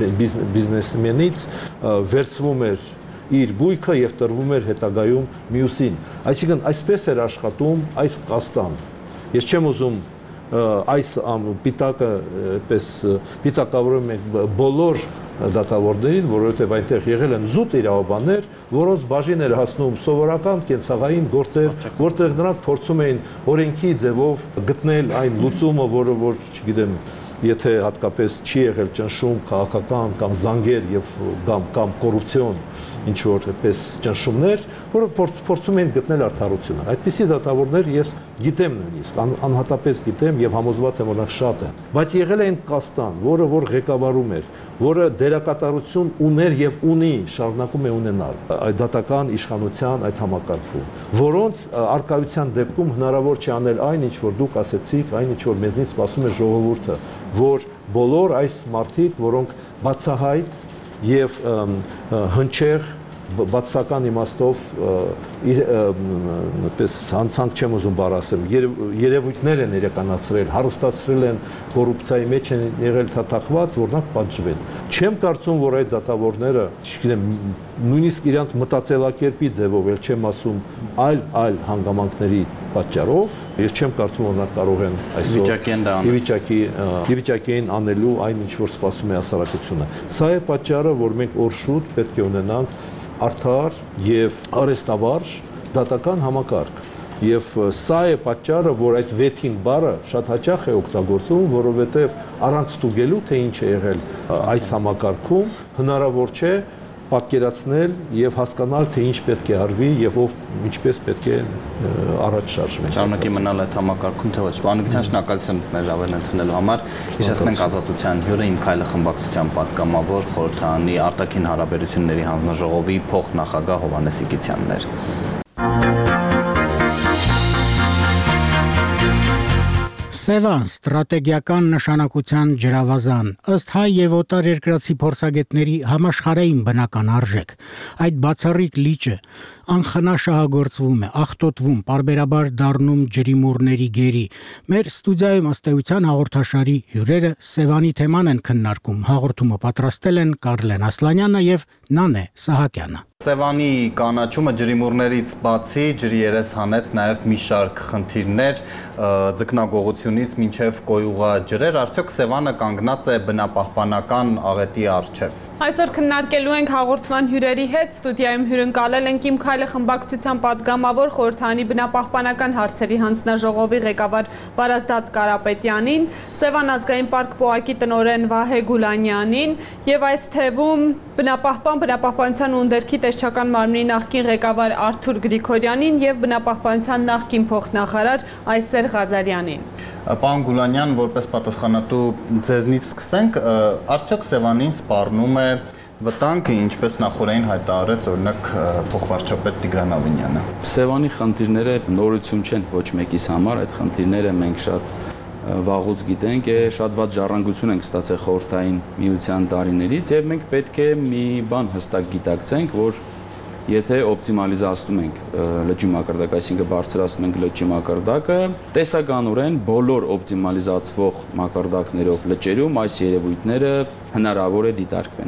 բիզնեսմենից վերցվում էր իր գույքը եւ տրվում էր հետագայում մյուսին։ Այսինքն այսպես էր աշխատում այս կաստան։ Ես չեմ ուզում այս պիտակը այդպես պիտակավորում ենք բոլոր դատավորներին, որովհետեւ այնտեղ եղել են զուտ իրավաբաններ, որոնց բաժին էր հասնում սովորական կենցաղային գործեր, որտեղ նրանք փորձում էին օրենքի ձևով գտնել այն լուծումը, որը որ, չգիտեմ, եթե հատկապես չի եղել ճնշում քաղաքական կամ զանգեր եւ կամ կամ կոռուպցիոն ինչ որ այդպես ճնշումներ, որը փորձում են գտնել արդարությունը։ Այդպիսի դատավորներ ես գիտեմ նույնիսկ, անհատապես գիտեմ եւ համոզված եմ, որ նրանք շատ են։ Բայց եղել է այն կաստան, որը որ ղեկավարում էր, որը դերակատարություն ուներ եւ ունի, շարունակում է ունենալ այդ դատական իշխանության այդ համակարգում, որոնց արկայության դեպքում հնարավոր չի անել այն, ինչ որ դուք ասեցիք, այն ինչ որ մեզնից սպասում է ժողովուրդը, որ բոլոր այս մարդիկ, որոնք բացահայտ եւ հնչեղ բացական իմաստով այդպես հանցանք չեմ ուզում բառ ասեմ, երևույթներ են իրականացրել, հարստացրել են կոռուպցիայի մեջ են եղել թաթախված, որ նրանք պատժվեն։ Չեմ կարծում, որ այդ դատավորները, չգիտեմ, նույնիսկ իրանց մտածելակերպի ձևով, ել չեմ ասում, այլ այլ հանգամանքների պատճառով, ես չեմ կարծում, որ նրանք կարող են այսօր վիճակի վիճակի են անելու այն, ինչ որ սպասում է հասարակությունը։ Սա է պատճառը, որ մենք օր շուտ պետք է ունենանք արդար եւ արեստավարժ դատական համակարգ։ Եվ սա է պատճառը, որ այդ վեթին բառը շատ հաճախ է օգտագործվում, որովհետեւ առանց ստուգելու, թե ինչ է եղել այս համակարգում, հնարավոր չէ պատկերացնել եւ հասկանալ, թե ինչ պետք է արվի եւ ով ինչպես պետք է առաջ շարժվի։ Շարունակի մնալ այդ համակարգում, թե ոչ։ Պարոն Նիգիցյան, շնորհակալություն մեր հավելն ընդունելու համար։ Հիշեցնենք Ազատության հյուրը Իմ քայլը խմբակցության պատգամավոր, խորհրդարանի արտաքին հարաբերությունների հանձնաժողովի փոխնախագահ Հովհաննես Իգիթյանն էր։ Սևան ստրատեգիական նշանակության ջրավազան ըստ հայ եւ օտար երկրացի փորձագետների համաշխարհային բնական արժեք այդ բացառիկ լիճը անխնա շահագործվում է աղտոտվում պարբերաբար դառնում ջրիմուռների գերի մեր ստուդիայում ըստ էության հաղորդաշարի հյուրերը Սևանի թեման են քննարկում հաղորդումը պատրաստել են Կարլեն Ասլանյանը եւ Նանե Սահակյանը Սևանի կանաչումը ջրիմուռներից բացի ջրի երես հանեց նաև մի շարք խնդիրներ ձկնագողությունից մինչև կոյուղա ջրեր արդյոք Սևանը կանգնած է բնապահպանական աղետի առջև Այսօր քննարկելու ենք հաղորդման հյուրերի հետ ստուդիայում հյուրընկալել ենք Իմ քայլը խմբակցության պատգամավոր խորհրդարանի բնապահպանական հարցերի հանձնաժողովի ղեկավար Վարազդատ Կարապետյանին Սևան ազգային պարկ պոակի տնօրեն Վահե Գուլանյանին եւ այս թեվում բնապահպան բնապահպանության ունդերքի տեսչական մարմնի նախկին ղեկավար Արթուր Գրիգորյանին եւ բնապահպանության նախկին փոխնախարար Այսեր Ղազարյանին Պարոն Գուլանյան, որպես պատասխանատու ձեզնից սկսենք, արդյոք Սևանին սպառնում է վտանգը, ինչպես նախորդին հայտարարեց օրինակ փոխվարչապետ Տիգրան Ավինյանը։ Սևանի խնդիրները նորություն չեն ոչ մեկիս համար, այդ խնդիրները մենք շատ վաղուց գիտենք, շատ վատ ժառանգություն ենք ստացել խորհրդային միության տարիներից եւ մենք պետք է մի բան հստակ գիտակցենք, որ եթե օպտիմալիզացնում ենք լճի մակարդակը, այսինքն բարձրացնում ենք լճի մակարդակը, տեսականորեն բոլոր օպտիմալիզացվող մակարդակներով լճերում այս երևույթները հնարավոր է դիտարկվեն։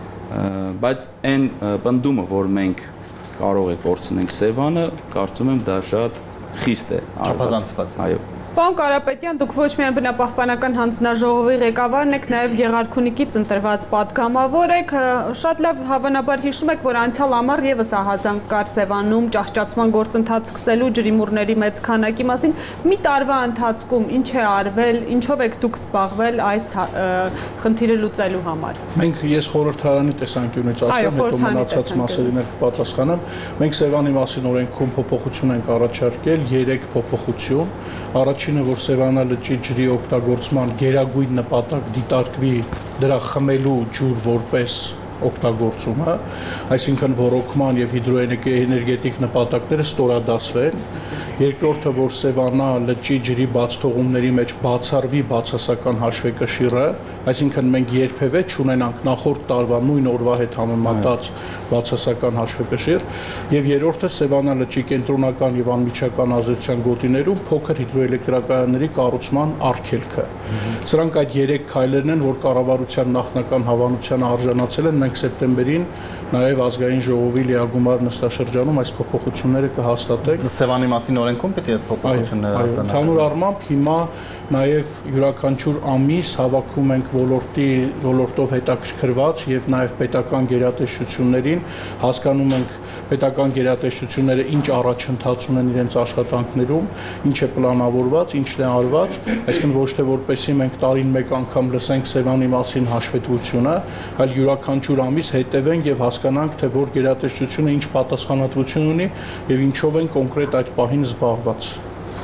Բայց այն պնդումը, որ մենք կարող է կորցնենք Սևանը, կարծում եմ դա շատ խիստ է, չափազանցված։ Այո։ Պարոն Կարապետյան, դուք ոչ միայն բնապահպանական հանձնաժողովի ղեկավարն եք, նաև Գեղարքունիքից ընտրված պատգամավոր եք, շատ լավ հավանաբար հիշում եք, որ անցյալ ամառ եւս ահազանգ կար Սևանում ճահճացման գործընթաց սկսելու ջրիմուռների մեծ քանակի մասին, մի տարվա ընթացքում ինչ է արվել, ինչով եք դուք զբաղվել այս խնդիրը լուծելու համար։ Մենք ես խորհրդարանի տեսանկյունից ասեմ, հետո մնացած մասերին էլ կպատասխանեմ, մենք Սևանի մասին օրենքում փոփոխություն ենք առաջարկել, երեք փոփոխություն, Առաջինը, որ Սևանա լճի ջրի օգտագործման գերագույն նպատակ դիտարկվի դրա խմելու ջուր որպես օգտագործումը, այսինքն ռոռոկման եւ հիդրոէներգետիկ նպատակները ստորադասվեն։ Երկրորդը, որ Սևանա լճի ջրի բաց թողումների մեջ բացառվի բացասական հաշվեկշիռը, այսինքն մենք երբևէ չունենանք նախորդ տարվա նույն օրվա հետ համեմատած բացասական հաշվեկշիռ, եւ երրորդը Սևանա լճի կենտրոնական եւ անմիջական ազդեցության գոտիներում փոքր հիդրոէլեկտրակայանների կառուցման արգելքը։ Սրանք այդ երեք քայլերն են, որ կառավարության նախնական հավանության արժանացել են, մենք սեպտեմբերին նաև ազգային ժողովի լիագումար նստաշրջանում այս փոփոխությունները կհաստատենք։ Սևանի մասին օրենքում պետք է փոփոխություններ արձանագրել։ Ընդհանուր առմամբ հիմա նաև յուրաքանչյուր ամիս հավաքում ենք ոլորտի ոլորտով հետաքրքրված եւ նաև պետական գերատեսչություններին, հասկանում ենք պետական գերատեսչությունները ինչ առաջընթաց ունեն իրենց աշխատանքներում, ինչ է պլանավորված, ինչն է արված, այսինքն ոչ թե որպեսի մենք տարին մեկ անգամ լսենք Սևանի մասին հաշվետվությունը, այլ յուրաքանչյուր ամիս հետևենք եւ հասկանանք, թե որ գերատեսչությունը ինչ պատասխանատվություն ունի եւ ինչով են կոնկրետ այդ պահին զբաղված։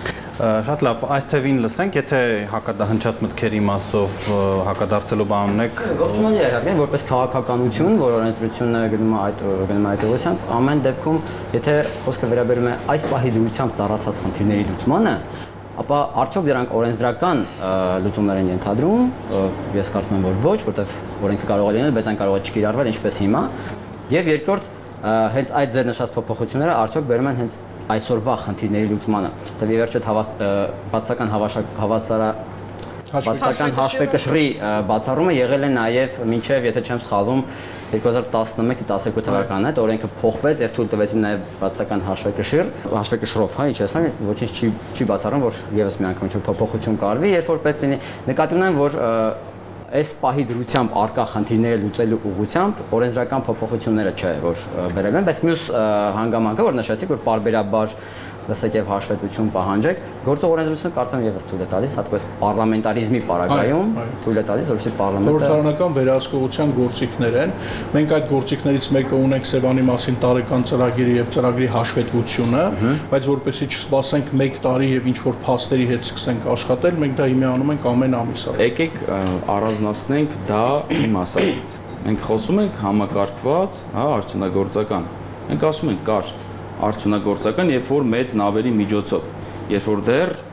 Շատ լավ, այս թևին լսենք, եթե հակադահնչած մտքերի մասով հակադարձելու բան ունեք։ Ողջունելի է, որպես քաղաքականություն, որ օրենսդրությունը գնում է այդ գնում է այդ ուղղությամբ, ամեն դեպքում, եթե խոսքը վերաբերում է այս պահի դրությամբ ծառացած խնդիրների լուծմանը, ապա արդյոք դրանք օրենսդրական լուծումներ են ենթադրում, ես կարծում եմ, որ ոչ, որտեղ օրենքը կարող է լինել, բայց այն կարող է չկիրառվել ինչպես հիմա, եւ երկրորդ, հենց այդ ձեր նշած փոփոխությունները արդյոք բերում են հենց այսօրվա խնդիրների լուծմանը, դեպի վերջը բացական հավասարա բացական հաշվեկշռի բացառումը եղել է նաև մինչև, եթե չեմ սխալվում, երկու հազար տասնմեկ տասնեքու թվականն է, այդ օրենքը փոխվեց եւ թույլ տվեցին նաև բացական հաշվեկշիռ, հաշվեկշռով, հա, ինչ ասեմ, ոչինչ չի չի բացառում, որ եւս մի անգամ ինչ փոփոխություն կարվի, երբ որ պետք լինի, նկատի ունեմ, որ այս պահի դրությամբ արկա խնդիրները լուծելու ուղղությամբ օրենսդրական փոփոխությունները չէ, որ բերել են, բայց մյուս հանգամանքը, որ նշեցիք, որ պարբերաբար լսեք եւ հաշվետվություն պահանջեք, գործող օրենսդրությունը կարծեմ եւս թույլ է տալիս, հատկապես պարլամենտարիզմի պարագայում թույլ է տալիս, որովհետեւ պարլամենտը խորհրդարանական վերահսկողության գործիքներ են։ Մենք այդ գործիքներից մեկը ունենք Սևանի մասին տարեկան ծրագիրը եւ ծրագրի հաշվետվությունը, բայց որպեսզի չսպասենք մեկ տարի եւ ինչ որ փաստերի հետ սկսենք աշխատել, մենք դա հիմա անում ենք ամեն ամիս։ Եկեք առանձնացնենք դա իմ ասածից։ Մենք խոսում ենք համակարգված, հա, արդյունագործական։ Մենք ասում ենք կար արդյունագործական, երբ որ մեծ նավերի միջոցով, երբ որ դեռ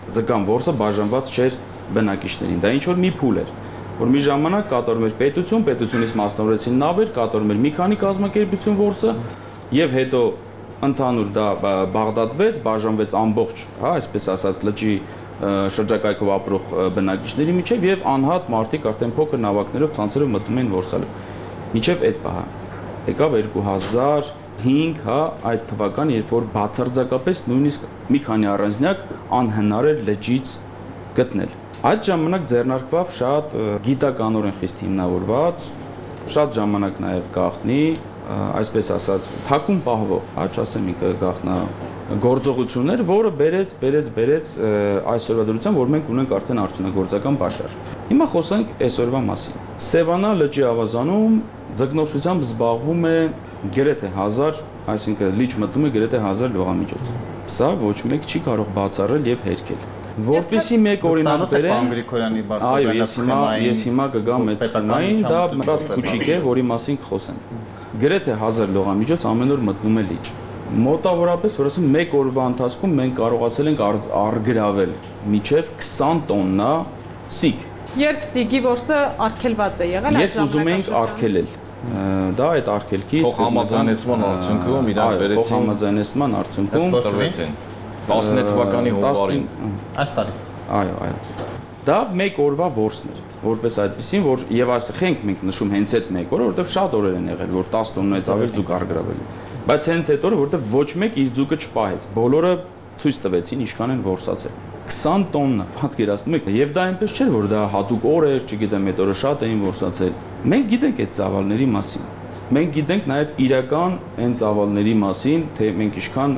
ձգան որսը բաժանված չէր բնակիչներին։ Դա ինչ որ մի փուլ էր, որ մի ժամանակ կատարում էր պետություն, պետությունից մասնավորեցին նավեր, կատարում էր մի քանի կազմակերպություն որսը, եւ հետո ընդհանուր դա բաղդադվեց, բաժանվեց ամբողջ, հա, այսպես ասած, լճի շրջակայքով ապրող բնակիչների միջև եւ անհատ մարդիկ արդեն փոքր նավակներով ցանցերով մտնում էին որսալու։ Միջև այդ պահը եկավ երկու հազար հինգ, հա, այդ թվականը, երբ որ բացարձակապես նույնիսկ մի քանի առանձնյակ անհնար էր լճից գտնել։ Այդ ժամանակ ձեռնարկվավ շատ գիտականորեն խիստ հիմնավորված, շատ ժամանակ նաեւ գաղտնի, այսպես ասած, թակուն պահվող, հա, չասեմ ինքը գաղտնա գործողություններ, որը բերեց, բերեց, բերեց այսօրվա դրությամբ, որ մենք ունենք արդեն արդյունագործական պաշար։ Հիմա խոսենք այսօրվա մասին։ Սևանա լճի ավազանում ձկնորսությամբ զբաղվում է գրեթե հազար, այսինքն լիճ մտնում է գրեթե հազար լողամիջոց։ Սա ոչ մեկ չի կարող բացառել եւ հերքել։ Որպեսի մեկ օրինակ բերեմ, այո, ես հիմա ես հիմա կգամ այդ թեմային, դա մտած փուչիկ է, որի մասին կխոսեմ։ Գրեթե հազար լողամիջոց ամեն օր մտնում է լիճ։ Մոտավորապես, որ ասեմ, մեկ օրվա ընթացքում մենք կարողացել ենք արգրավել միջև քսան տոննա սիգ։ Երբ սիգի որսը արգելված է եղել, այդ ժամանակ երբ ուզում ենք արգելել, դա այդ արգելքի փոխհամաձայնեցման արդյունքում իրար վերեցին, փոխհամաձայնեցման արդյունքում տրվեցին տասնինը թվականի հունվարին, այս տարի։ Այո, այո։ Դա մեկ օրվա որսն էր, որպես այդպեսին, որ եւ ասենք մենք նշում հենց այդ մեկ օրը, որովհետեւ շատ օրեր են եղել, որ տասը տոննայից ավել ձուկ արգրավել է։ Բայց հենց այդ օրը, որովհետեւ ոչ մեկ իր ձուկը չպահեց, բոլորը ցույց տվեցին ինչքան են որսացել։ քսան տոննա, պատկերացնում եք, եւ դա այնպես չէր, որ դա հատուկ օր էր, չգիտեմ, այդ օրը շատ էին որսացել։ Մենք գիտենք այդ ծավալների մասին։ Մենք գիտենք նաեւ իրական այն ծավալների մասին, թե մենք ինչքան,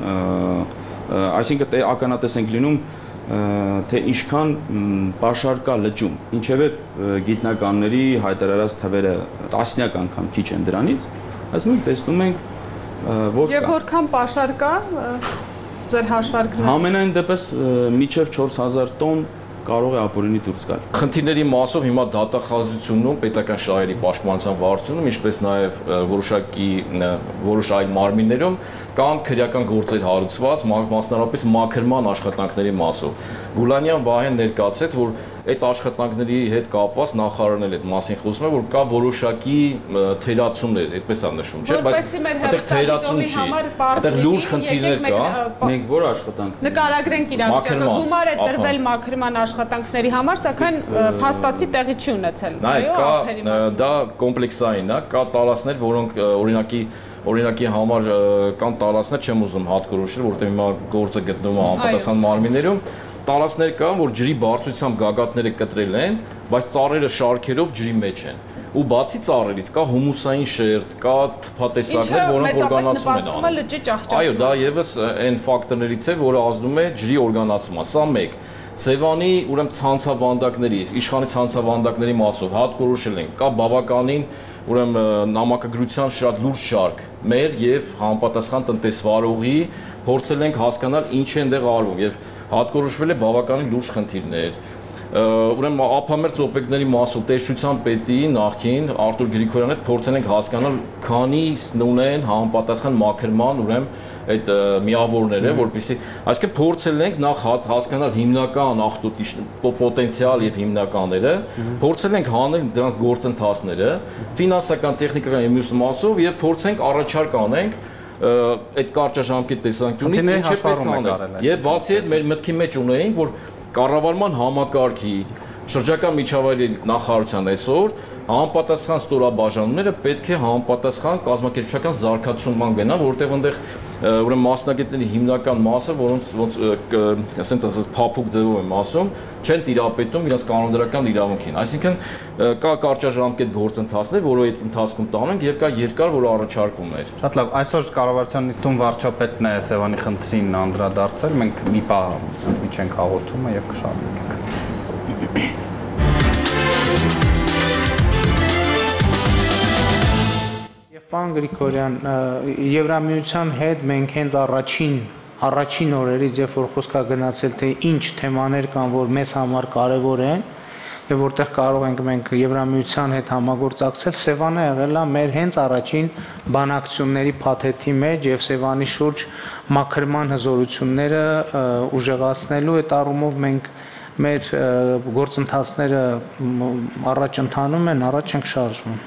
այսինքն ականատես ենք լինում, թե ինչքան պաշար կա լճում, ինչևէ գիտնականների հայտարարած թվերը տասնյակ անգամ քիչ են դրանից, այս մենք տեսնում ենք, որ եւ որքան պաշար կա ձեր հաշվարկները։ Համենայն դեպս միջև չորս հազար տոն կարող է ապօրինի դուրս գալ։ Խնդիրների մասով հիմա դատախազությունում, պետական շահերի պաշտպանության վարչությունում, ինչպես նաև որոշակի որոշ այլ մարմիններում կան քրեական գործեր հարուցված, մասնավորապես մաքրման աշխատանքների մասով։ Գուլանյան Վահեն ներկայացրեց, որ այդ աշխատանքների հետ կապված նախարարն էլ այդ մասին խոսում է, որ կա որոշակի թերացումներ, այդպես է նշում, չէ՞, բայց այդտեղ թերացում չի։ Այդտեղ լուրջ խնդիրներ կա։ Մենք որ աշխատանք նկարագրենք իրավիճակը, գումար է տրվել մաքրման աշխատանքների համար, սակայն փաստացի տեղի չի ունեցել։ Այո, կա դա կոմպլեքսային է, կա տարածքներ, որոնք օրինակի օրինակի համար կան տարածքներ, չեմ ուզում հատկորոշել, որտեղ հիմա գործը գտնվում է անպատասխան մարմիններում, տարածքներ կան, որ ջրի բարձրությամբ գագաթները կտրել են, բայց ծառերը շարքերով ջրի մեջ են։ Ու բացի ծառերից կա հումուսային շերտ, կա թփատեսակներ, որոնք օրգանացում են անում։ Այո, դա եւս այն ֆակտորներից է, որը ազդում է ջրի օրգանացման։ Սա մեկ։ Սևանի ուրեմն ցանցավանդակների, իշխանի ցանցավանդակների մասով հատկորոշել են, կա բավականին ուրեմն նամակագրության շատ լուրջ շարք մեր եւ համապատասխան տնտեսվարողի փորձել ենք հասկանալ ինչ է այնտեղ արվում եւ հատկորոշվել է բավականին լուրջ խնդիրներ։ Ուրեմն ափամերձ օպեկտների մասով տեսչության պետի նախին Արտուր Գրիգորյանը փորձել ենք հասկանալ քանի ունեն համապատասխան մաքրման ուրեմն այդ միավորները, որպեսզի այսինքն փորձել ենք նախ հասկանալ հիմնական աղտոտիչ պոտենցիալ եւ հիմնականները, փորձել ենք հանել դրանց գործընթացները, ֆինանսական, տեխնիկական եւ մյուս մասով եւ փորձենք առաջարկ անենք այդ կարճաժամկետ տեսանկյունից ինչ է պետք անել։ Եվ բացի այդ մեր մտքի մեջ ունեինք, որ կառավարման համակարգի շրջակա միջավայրի նախարարության այսօր համապատասխան ստորաբաժանումները պետք է համապատասխան կազմակերպչական զարգացումման գնան, որտեղ այնտեղ ուրեմն մասնագետների հիմնական մասը, որոնց ոնց ասենց ասած փափուկ ձևով եմ ասում, չեն տիրապետում իրենց կանոնադրական իրավունքին։ Այսինքն կա կարճաժամկետ գործընթացներ, որը այդ ընթացքում տանում եւ կա երկար, որ առաջարկում էր։ Շատ լավ, այսօր կառավարության նիստում վարչապետն է Սևանի խնդրին անդրադարձել, մենք մի պահ ընդմիջ ենք հաղորդումը եւ կշարունակենք։ Պարոն Գրիգորյան, Եվրամիության հետ մենք հենց առաջին առաջին օրերից, երբ որ խոսքա գնացել թե ինչ թեմաներ կան, որ մեզ համար կարևոր են, եւ որտեղ կարող ենք մենք Եվրամիության հետ համագործակցել, Սևանը եղել է մեր հենց առաջին բանակցությունների փաթեթի մեջ եւ Սևանի շուրջ մաքրման հզորությունները ուժեղացնելու այդ առումով մենք մեր գործընթացները առաջ ընթանում են, առաջ ենք շարժվում։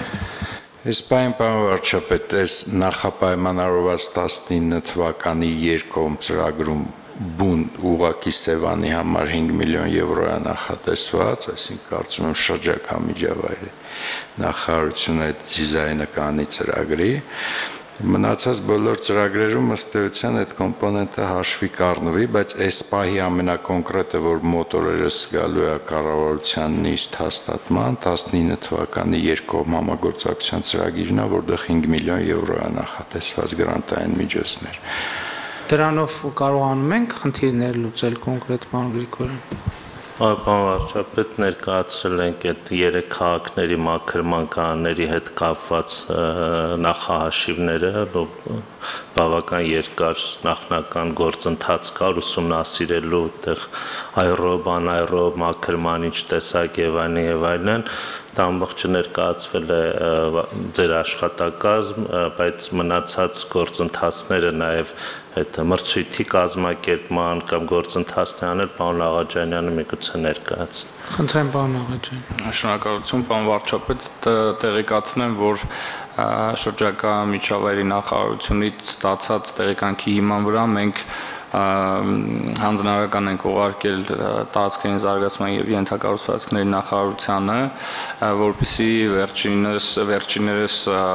Իսպայն պարոն վարչապետ, այս նախապայմանավորված տասնինը թվականի երկում ծրագրում բուն ուղակի Սևանի համար հինգ միլիոն եվրո է նախատեսված, այսինքն կարծում եմ շրջակա միջավայրի նախարարությունը այդ դիզայնը կանի ծրագրի, մնացած բոլոր ծրագրերում ըստ էության այդ կոմպոնենտը հաշվի կառնվի, բայց այս պահի ամենակոնկրետը, որ մոտորերս գալու է կառավարության նիստ հաստատման, տասնինը թվականի երկկողմ համագործակցության ծրագիրն է, որտեղ հինգ միլիոն եվրո է նախատեսված գրանտային միջոցներ։ Դրանով կարողանում ենք խնդիրներ լուծել կոնկրետ բան Գրիգորյան։ Պարոն վարչապետ, ներկայացրել ենք այդ երեք քաղաքների մաքրման կանոնների հետ կապված նախահաշիվները, բավական երկար նախնական գործընթաց կար ուսումնասիրելու այդտեղ այրոբ, անայրոբ մաքրման ինչ տեսակ եւ այլն եւ այլն, դա ամբողջը ներկայացվել է ձեր աշխատակազմ, բայց մնացած գործընթացները նաեւ այդ մրցույթի կազմակերպման կամ գործընթացն անել պարոն Աղաջանյանը միգուցե ներկայացնի։ Խնդրեմ պարոն Աղաջյան։ Շնորհակալություն պարոն վարչապետ, տեղեկացնեմ, որ շրջակա միջավայրի նախարարությունից ստացած տեղեկանքի հիման վրա մենք հանձնարարական ենք ուղարկել տարածքային զարգացման եւ ենթակառուցվածքների նախարարությանը, որպեսզի վերջինս վերջիներս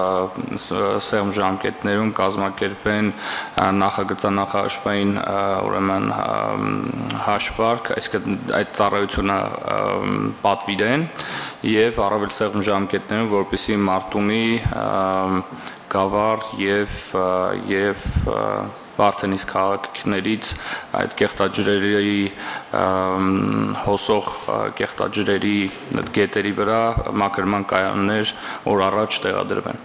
սերմ ժամկետներում կազմակերպեն նախագծանախաշվային ուրեմն հաշվարկ, այսինքն այդ ծառայությունը պատվիրեն եւ առավել սերմ ժամկետներում, որպեսզի Մարտունի, Գավառ եւ եւ Վարդենիս քաղաքներից այդ կեղտաջրերի հոսող կեղտաջրերի գետերի վրա մաքրման կայաններ օր առաջ տեղադրվեն։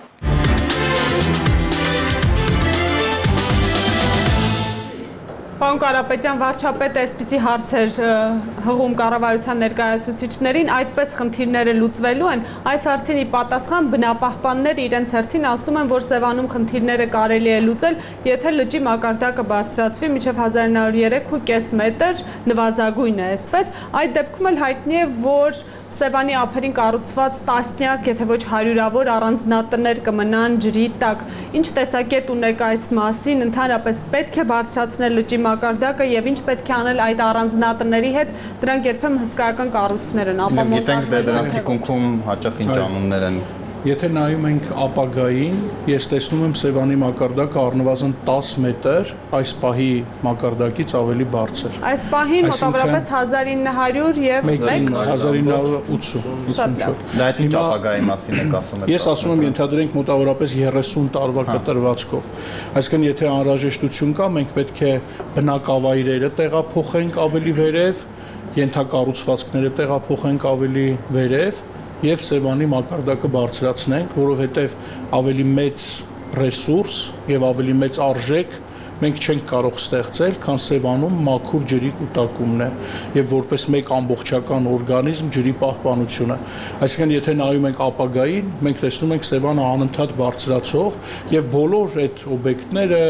Պարոն Կարապետյան, վարչապետը այսպիսի հարցեր հղում կառավարության ներկայացուցիչներին, այդպես խնդիրները լուծվելու են։ Այս հարցին ի պատասխան բնապահպանները իրենց հերթին ասում են, որ Սևանում խնդիրները կարելի է լուծել, եթե լճի մակարդակը բարձրացվի մինչև հազար նոր երեք ու կես մետր, նվազագույնը այսպես։ Այդ դեպքում էլ հայտնի է, որ Սևանի ափերին կառուցված տասնյակ, եթե ոչ հարյուրավոր առանձնատներ կմնան ջրի տակ։ Ինչ տեսակետ ունեք այս մասին, ընդհանրապես պետք է բարձրացնել լճի մակարդակը եւ ինչ պետք է անել այդ առանձնատների հետ, դրանք երբեմն հսկայական կառույցներ են, ապա գիտենք դե դրանց թիկունքում հաճախ ինչ անուններ են։ Եթե նայում ենք ապագային, ես տեսնում եմ Սևանի մակարդակը առնվազն տասը մետր, այս պահի մակարդակից ավելի բարձր։ Այս պահին մոտավորապես հազար ինը հարյուր եւ հազար ինը հարյուր ութսուն։ Դա այդ ինչ ապագայի մասին եք ասում եք։ Ես ասում եմ, ենթադրենք մոտավորապես երեսուն տարվա կտրվածքով։ Այսինքն, եթե անհրաժեշտություն կա, մենք պետք է բնակավայրերը տեղափոխենք ավելի վերև, ենթակառուցվածքները տեղափոխենք ավելի վերև եւ Սևանի մակարդակը բարձրացնենք, որովհետեւ ավելի մեծ ռեսուրս եւ ավելի մեծ արժեք մենք չենք կարող ստեղծել, քան Սևանում մաքուր ջրի կուտակումն է եւ որպես մեկ ամբողջական օրգանիզմ ջրի պահպանությունը։ Այսինքն, եթե նայում ենք ապագային, մենք տեսնում ենք Սևանը անընդհատ բարձրացող եւ բոլոր այդ օբյեկտները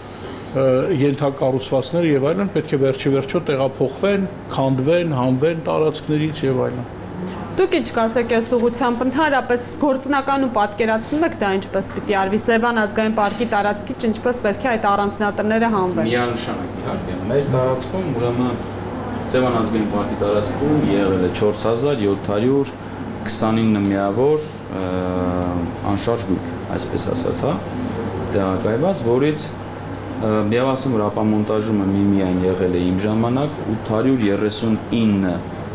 ենթակառուցվածքները եւ այլն պետք է վերջի վերջո տեղափոխվեն, քանդվեն, հանվեն տարածքներից եւ այլն։ Դուք ինչ կասեք այս ուղղությամբ, ընդհանրապես գործնականում պատկերացնում եք դա ինչպես պիտի արվի Սևան ազգային պարկի տարածքից ինչպես պետք է այդ առանձնատները հանվեն։ Միանշանակ իհարկե։ Մեր տարածքում ուրեմն Սևան ազգային պարկի տարածքում եղել է չորս հազար յոթ հարյուր քսանինը միավոր անշարժ գույք, այսպես ասած, հա, տեղակայված, որից միավասում որ ապամոնտաժումը միմիայն եղել է իմ ժամանակ ութ հարյուր երեսունինը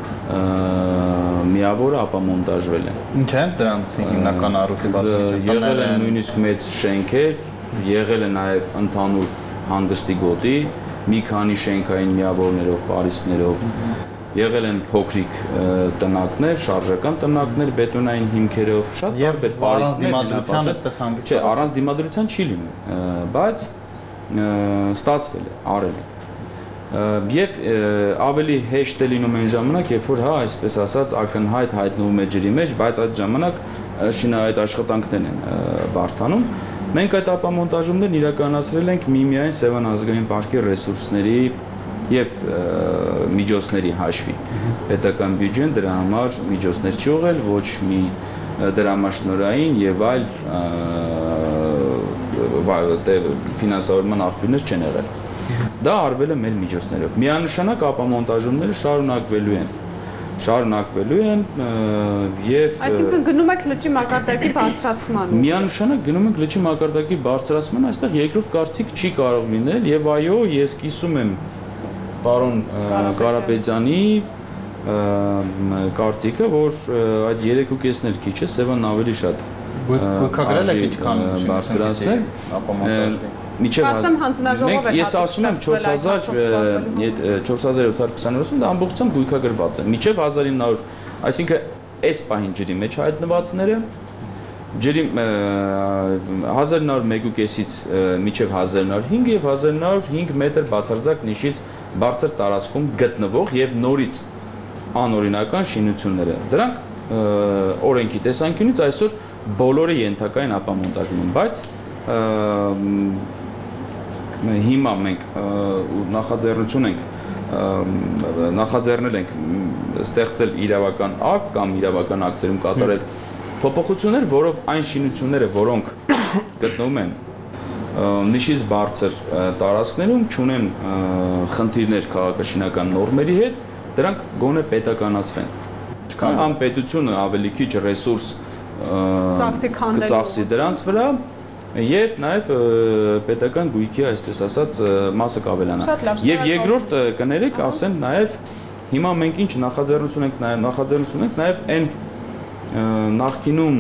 միավորը ապամոնտաժվել են։ Ինչ են դրանց հիմնական առույցի բացառությամբ եղել են նույնիսկ մեծ շենքեր, եղել է նաև ընդհանուր հանգստի գոտի, մի քանի շենքային միավորներով, պարիսպներով, եղել են փոքրիկ տնակներ, շարժական տնակներ, բետոնային հիմքերով, շատ տարբեր պարիսպներ, չէ, առանց դիմադրության չի լինում, բայց ստացվել է, արել է։ Եվ ավելի հեշտ է լինում այն ժամանակ, երբ որ հա, այսպես ասած, ակնհայտ հայտնվում է ջրի մեջ, բայց այդ ժամանակ շինարարական աշխատանքներն են բարդանում։ Մենք այդ ապամոնտաժումներն իրականացրել ենք միմիայն Սևան ազգային պարկի ռեսուրսների եւ միջոցների հաշվի։ Պետական բյուջեն դրա համար միջոցներ չի ուղղել, ոչ մի դրամաշնորհային եւ այլ ֆինանսավորման աղբյուրներ չեն եղել։ Դա արվել է մեր միջոցներով։ Միանշանակ ապամոնտաժումները շարունակվելու են։ Շարունակվելու են եւ Այսինքն գնում եք լճի մակարդակի բարձրացման։ Միանշանակ գնում ենք լճի մակարդակի բարձրացման, այստեղ երկրորդ կարծիք չի կարող լինել եւ այո, ես կիսում եմ պարոն Կարապետյանի կարծիքը, որ այդ երեք ու կեսներ քիչ է, Սևանն ավելի շատ գույքագրել եք ինչքան բարձրացնել ապամոնտաժի Կարծեմ հանձնաժողով է։ Ես ասում եմ չորս հազար յոթ հարյուր քսաներորդ դա ամբողջությամբ գույքագրված է։ Մինչև հազար ինը հարյուր, այսինքն այս պահին ջրի մեջ հայտնվածները ջրի հազար ինը հարյուր մեկ ու կեսից մինչև հազար ինը հարյուր հինգ եւ հազար ինը հարյուր հինգ մետր բացարձակ նիշից բարձր տարածքում գտնվող եւ նորից անօրինական շինությունները։ Դրանք օրենքի տեսանկյունից այսօր բոլորը ենթակա են ապամոնտաժման, բայց հիմա մենք նախաձեռնություն ենք նախաձեռնել ենք ստեղծել իրավական ակտ կամ իրավական ակտերում կատարել փոփոխություններ, որով այն շինությունները, որոնք գտնվում են նիշից բարձր տարածքներում, չունեն խնդիրներ քաղաքաշինական նորմերի հետ, դրանք գոնե պետականացվեն։ Կամ անպետությունը ավելի քիչ ռեսուրս կծախսի դրանց վրա եւ նաեւ պետական գույքի, այսպես ասած, մասը կավելանա։ Եվ երկրորդ կներեք, ասեմ նաեւ հիմա մենք ինչ նախաձեռնություն ենք նաեւ նախաձեռնություն ենք նաեւ այն նախկինում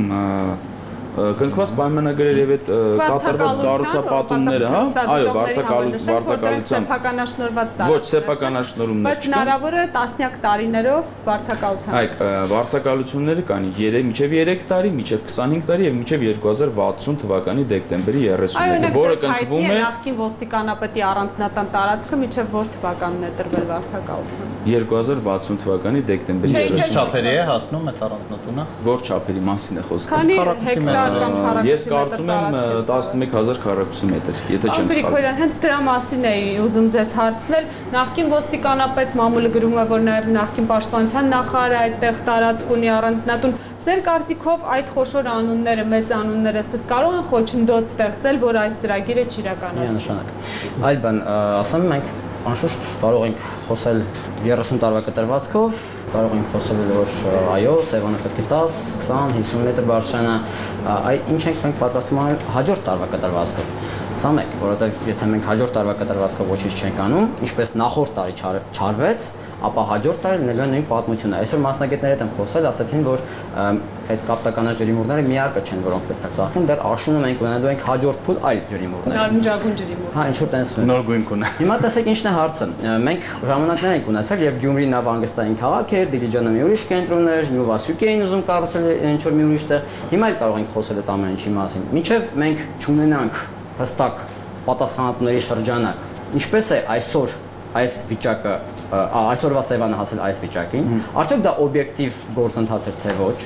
կնքված պայմանագրեր եւ այդ կատարված կառուցապատումները, հա, այո, վարձակալության սեփականաշնորհված տարածք։ Ոչ, սեփականաշնորհումներ չկան։ Բայց հնարավոր է տասնյակ տարիներով վարձակալության։ Այո, վարձակալությունները կան մինչև երեք տարի, մինչև քսանհինգ տարի եւ մինչև երկու հազար վաթսուն թվականի դեկտեմբերի երեսունը, որը կնքվում է նախկին ոստիկանապետի առանձնատան տարածքը մինչև որ թվականն է տրվել վարձակալության։ երկու հազար վաթսուն թվականի դեկտեմբերի երեսունը։ Ինչ չափերի է հասնում այդ առանձնատունը։ Որ չափերի մասին է խոսքը։ Քանի հեկտար կամ քառակուսի Ես կարծում եմ տասնմեկ հազար քառակուսի մետր, եթե չեմ սխալվում։ Գրիգորյան, հենց դրա մասին էի ուզում ձեզ հարցնել։ Նախկին ոստիկանապետ մամուլը գրում է, որ նաև նախկին պաշտպանության նախարարը այդտեղ տարածք ունի առանձնատուն։ Ձեր կարծիքով այդ խոշոր անունները, մեծ անունները, այսպես կարող են խոչընդոտ ստեղծել, որ այս ծրագիրը չիրականացվի։ Միանշանակ։ Այլ բան, ասեմ մենք անշուշտ կարող ենք խոսել երեսուն տարվա կտրվածքով, կարող ենք խոսել որ այո, Սևանը պետք է տաս, քսան, հիսուն մետր բարձրանա, այ ինչ ենք մենք պատրաստվում անել հաջորդ տարվա կտրվածքով։ Սա մեկ, որովհետև եթե մենք հաջորդ տարվա կտրվածքով ոչինչ չենք անում, ինչպես նախորդ տարի չարվեց, ապա հաջորդ տարի լինելու է նույն պատմությունը։ Այսօր մասնագետների հետ եմ խոսել, ասացին, որ այդ կապտականած ջրիմուռները միարկը չեն, որոնք պետք է ծաղկեն, դեռ աշունը մենք ունենալու ենք հաջորդ փուլ այլ ջրիմուռներ։ Նարնջագույն ջրիմուռ։ Հա, ինչ որ տենց նոր գույնք ունեն։ Հիմա տեսեք ինչն է հարցը։ Մենք ժամանակներ ենք ունեցել, երբ Գյումրին նավահանգստային քաղաք էր, Դիլիջանը մի ուրիշ կենտրոն էր, Նյուվասյուկ էին ուզում կառուցել ինչ որ մի ուրիշ տեղ։ Հիմա էլ կարող ենք խոսել այդ ամեն ինչի մասին։ Մինչև մենք չունենանք հստակ պատասխանատուների շրջանակ, ինչպես է այսօր այս վիճակը, այսօրվա Սևանը հասել այս վիճակին, արդյոք դա օբյեկտիվ գործընթաց էր թե ոչ,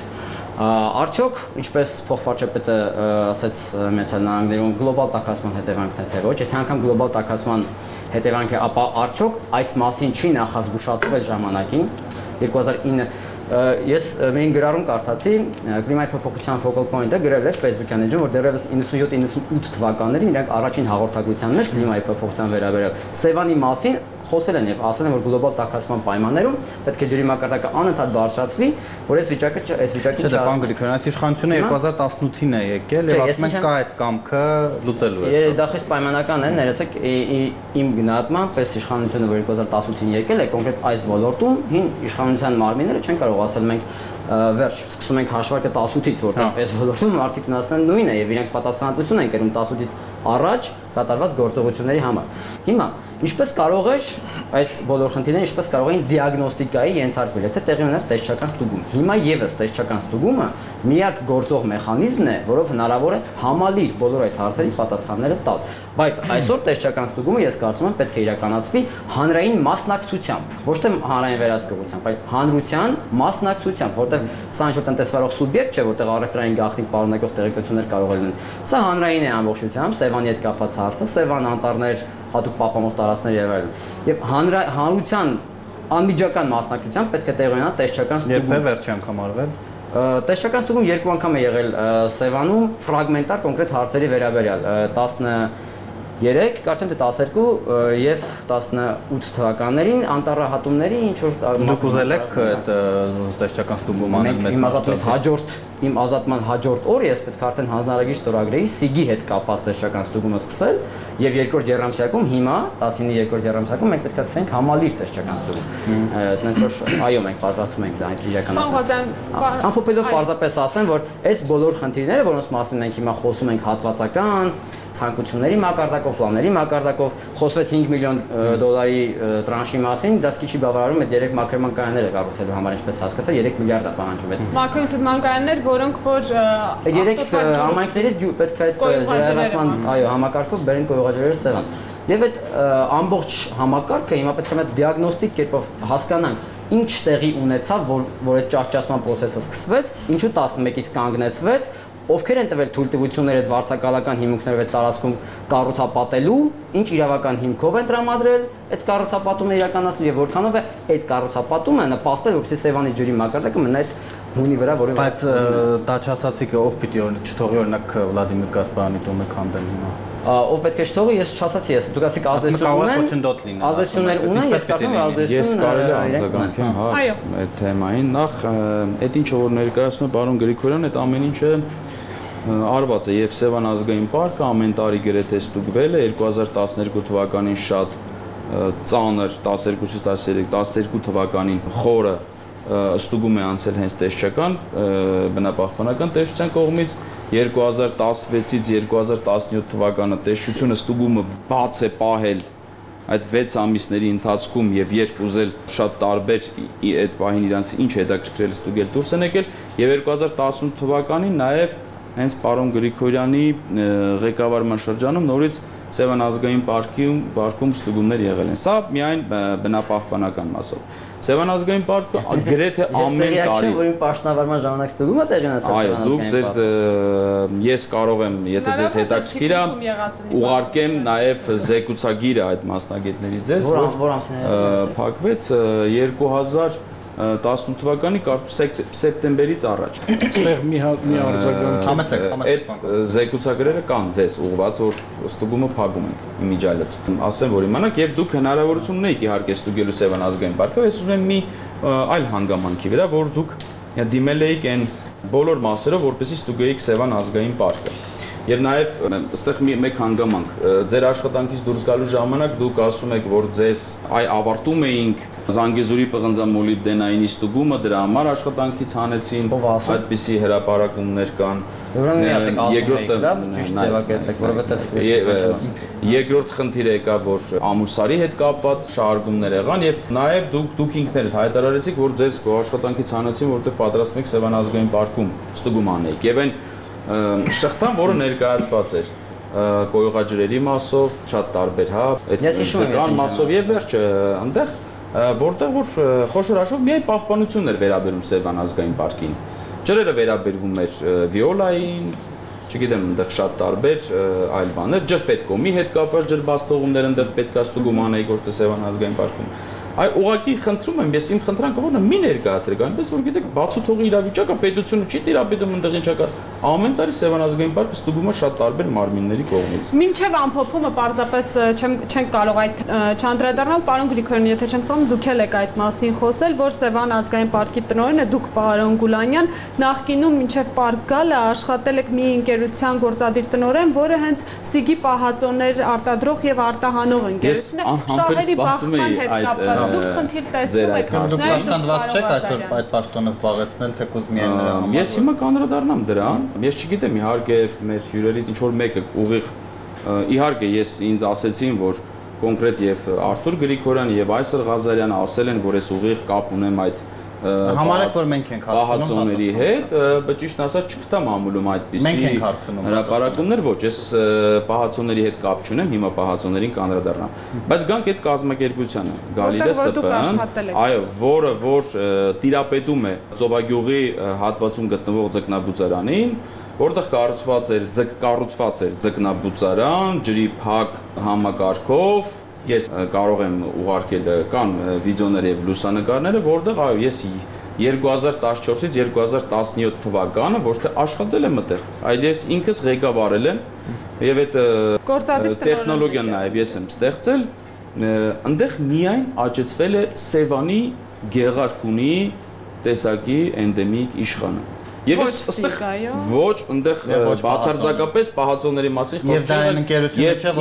արդյոք ինչպես փոխվարչապետը ասաց Միացյալ Նահանգներում գլոբալ տաքացման հետևանքն է թե ոչ, եթե անգամ գլոբալ տաքացման հետևանք է, ապա արդյոք այս մասին չի նախազգուշացվել ժամանակին երկու հազար ինը Ես մի գրառում կարդացի կլիմայի փոփոխության focal point-ը գրել էր Facebook-յան էջում, որ դեռևս իննսունյոթ իննսունութ թվականներին իրենք առաջին հաղորդագրության մեջ կլիմայի փոփոխության վերաբերյալ Սևանի մասին խոսել են եւ ասել են, որ գլոբալ տաքացման պայմաններում պետք է ջրի մակարդակը անընդհատ բարձրացվի, որ այս վիճակը այս վիճակը Չէ, պարոն Գրիգորյան, այս իշխանությունը երկու հազար տասնութին է եկել եւ ասում են կա այդ կամքը լուծելու է։ Դա խիստ պայմանական է, ներեցեք իմ գնահատմամբ, այս իշխանությունը, որ երկու հազար տասնութին եկել է, կոնկրետ այս ոլորտում հին իշխանության մարմինները չեն կարող ասել մենք վերջ սկսում ենք հաշվարկը տասունից, որտեղ այս ոլորտում մարդիկ նստեն նույնը եւ իրենք պատասխանատվություն են կրում տասունից առաջ կատարված գործողությունների համար։ Հիմա ինչպես կարող էր այս բոլոր խնդիրները ինչպես կարող էին դիագնոստիկայի ենթարկվել, եթե տեղի ուներ տեսչական ստուգում։ Հիմա եւս տեսչական ստուգումը միակ գործող մեխանիզմն է, որով հնարավոր է համալիր բոլոր այդ հարցերի պատասխանները տալ։ Բայց այսօր տեսչական ստուգումը ես կարծում եմ պետք է իրականացվի հանրային մասնակցությամբ, ոչ թե հանրային վերահսկողությամբ, այլ հանրության մասնակցությամբ, որտեղ սա ինչ-որ տնտեսվարող սուբյեկտ չէ, որտեղ առևտրային գաղտնիք պարունակող տեղեկություններ կարող են լինել։ Սա հանրային է ամբողջությամբ, Սևանի հետ կապված հարցը, Սևան անտառներ, հատուկ պահպանող տարածքներ եւ այլն։ Եվ հանրության անմիջական մասնակցությամբ պետք է տեղի ունենա տեսչական ստուգում։ Երբ է վերջի անգամ արվել։ Տեսչական ստուգում երկու անգամ է եղել Սևանում ֆրագմենտար կոնկրետ հարցերի վերաբերյալ տասներեք, կարծեմ թե տասներկու եւ տասնութ թվականներին անտառահատումների ինչ որ դուք ուզել եք այդ տեսչական ստուգում անել մեծ մասշտաբով հաջորդ իմ ազատման հաջորդ օրը ես պետք է արդեն հանձնարարագիր ստորագրեի սիգի հետ կապված տեսչական ստուգումը սկսել եւ երկրորդ եռամսյակում հիմա տասինի երկրորդ եռամսյակում մենք պետք է սկսենք համալիր տեսչական ստուգում։ Այդպես որ այո մենք պատրաստվում ենք դա իրականացնել։ Ամփոփելով պարզապես ասեմ, որ այս բոլոր խնդիրները, որոնց մասին մենք հիմա խոսում ենք հատվածական ցանկությունների մակարդակով, պլանների մակարդակով, խոսվեց հինգ միլիոն դոլարի տրանշի մասին, դա սկիչի բավարարում է երեք մաքրման կայանները կառուցելու համար, ինչպես հասկացա, երեք միլիարդ է պահանջում այդ։ Մաքրման կայաններ, որոնք որ երեք համայնքներից պետք է այդ ջրահեռացման, այո, համակարգով բերեն կոյուղաջրերը Սևան։ Եվ այդ ամբողջ համակարգը հիմա պետք է մենք դիագնոստիկ կերպով հասկանանք ինչ տեղի ունեցավ, որ որ այդ ճահճացման process-ը սկսվեց, ինչու տասնմեկից կանգնեցվեց, ովքեր են տվել թույլտվություններ այդ վարձակալական հիմունքներով այդ տարածքում կառուցապատելու, ինչ իրավական հիմքով են տրամադրել այդ կառուցապատումները իրականացնել եւ որքանով է այդ կառուցապատումը նպաստել, որպեսզի Սևանի ջրի մակարդակը մնա այդ հունի վրա, որը բայց դա չասացիք ով պիտի չթողի օրինակ Վլադիմիր Կասպարյանի տունը քանդեն հիմա։ Ով պետք է չթողի, ես չասացի, ես դուք ասիք ազդեցություն ունեն, ազդեցություններ ունեն, ես կարծում եմ ազդեցություն ես կարելի է արձագանքեմ, հա, այդ թեմային, նախ այդ ինչը որ ներկայացնում է պարոն Գրիգորյան, այդ ամեն ինչը արված է եւ Սևան ազգային պարկը ամեն տարի գրեթե ստուգվել է երկու հազար տասներկու թվականին շատ ծանր տասներկուից տասներեք տասներկու թվականին խորը ստուգում է անցել հենց տեսչական բնապահպանական տեսչության կողմից երկու հազար տասնվեցից երկու հազար տասնյոթ թվականը տեսչությունը ստուգումը բաց է պահել այդ վեց ամիսների ընթացքում եւ երբ ուզել շատ տարբեր այդ պահին իրանց ինչ հետաքրքրել ստուգել դուրս են եկել եւ երկու հազար տասնութ թվականին նաեւ հենց պարոն Գրիգորյանի ղեկավարման շրջանում նորից Սևան ազգային պարկում պարկում ստուգումներ եղել են։ Սա միայն բնապահպանական մասով։ Սևան ազգային պարկը գրեթե ամեն տարի որ իմ պաշտոնավարման ժամանակ ստուգումը տեղի ունեցավ Սևան ազգային պարկում։ Այո, դուք ձեր ես կարող եմ, եթե ձեզ հետաքրքիր է, ուղարկեմ նաև զեկուցագիրը այդ մասնագետների ձեզ, որ փակվեց երկու հազար տասնութ թվականի կարծում սեպտեմբերից առաջ։ Այստեղ մի մի արձագանք համեցեք, այդ զեկուցագրերը կան ձեզ ուղղված, որ ստուգումը փակում ենք իմիջիալից։ Ասեմ, որ իմանաք եւ դուք հնարավորություն ունեիք իհարկե ստուգելու Սևան ազգային պարկը, ես ուզում եմ մի այլ հանգամանքի վրա, որ դուք դիմել էիք այն բոլոր մասերով, որպեսզի ստուգեիք Սևան ազգային պարկը։ Եվ նաև այստեղ մեկ հանգամանք, ձեր աշխատանքից դուրս գալու ժամանակ դուք ասում եք, որ ձեզ այ ավարտում էինք Զանգեզուրի պղնձամոլիբդենայինի ստուգումը, դրա համար աշխատանքից հանեցին, այդպիսի հրապարակումներ կան։ Երկրորդ խնդիրը եկա, որ Ամուրսարի հետ կապված շահարկումներ եղան եւ նաև դուք դուք ինքներդ հայտարարեցիք, որ ձեզ աշխատանքից հանեցին, որովհետեւ պատրաստվում եք Սևան ազգային պարկում ստուգում անեիք։ Եվ այն շղթան, որը ներկայացված էր կոյուղաջրերի մասով, շատ տարբեր, հա, այդ ձկան մասով եւ վերջը այնտեղ, որտեղ որ խոշոր հաշվով միայն պահպանությունն էր վերաբերում Սևան ազգային պարկին։ Ջրերը վերաբերվում էր Վիոլային, չգիտեմ, այնտեղ շատ տարբեր այլ բաներ, ջրպետկոմի հետ կապված ջրբաստողումներ այնտեղ պետք է ստուգում անեիք ոչ թե Սևան ազգային պարկում։ Այ ուղղակի խնդրում եմ, ես իմ խնդրանքը որն է մի ներկայացրեք, այնպես որ գիտեք, բացու թողի իրավիճակը պետությունը չի տիրապետում այնտեղ ինչա կա։ ամեն տարի Սևան ազգային պարկը ստուգում է շատ տարբեր մարմինների կողմից։ Մինչև ամփոփումը պարզապես չենք կարող այդ չանդրադառնալ, պարոն Գրիգորյան, եթե չեմ սխալվում, դուք էլ եք այդ մասին խոսել, որ Սևան ազգային պարկի տնօրենը դուք պարոն Գուլանյան նախկինում մինչև պարկ գալը աշխատել եք մի ընկերության գործադիր տնօրեն, որը հենց սիգի պահածոներ արտադրող եւ արտահանող ընկերություն է։ Շահերի բախման հետ կապված դուք խնդիր տեսնում եք։ Դուք կանդված չեք այսօր այդ պաշտոնը զբաղեցնել, թեկուզ միայն նրա համար։ Ես հիմա կանդրադառնամ դրան։ Ես չգիտեմ, իհարկե մեր հյուրերից ինչ որ մեկը ուղիղ իհարկե ես ինձ ասեցին, որ կոնկրետ եւ Արթուր Գրիգորյանը եւ Այսր Ղազարյանը ասել են, որ ես ուղիղ կապ ունեմ այդ համարեք, որ մենք ենք հարցնում պահածոների հետ, բայց ճիշտ ասած չգտամ ամուլում այդպիսի հրապարակումներ, ոչ, ես պահածոների հետ կապ չունեմ, հիմա պահածոներին կանդրադառնամ։ Բայց գանք այդ կազմակերպությանը, Գալիլե ՍՊ-ն, այո, որը որ տիրապետում է Ծովագյուղի հատվածում գտնվող ձկնաբուծարանին, որտեղ կառուցված էր կառուցված էր ձկնաբուծարան, ջրի փակ համակարգով։ Ես կարող եմ ուղարկել կան վիդեոներ եւ լուսանկարները, որտեղ այո ես երկու հազար տասնչորսից երկու հազար տասնյոթ թվականը ոչ թե աշխատել եմ այդտեղ, այլ ես ինքս ղեկավարել եմ եւ այդ տեխնոլոգիան նաեւ ես եմ ստեղծել, այնտեղ միայն աճեցվել է Սևանի Գեղարքունի տեսակի էնդեմիկ իշխանը։ Եվ այստեղ ոչ, այնտեղ բացարձակապես պահածոների մասին խոսքը եւ դա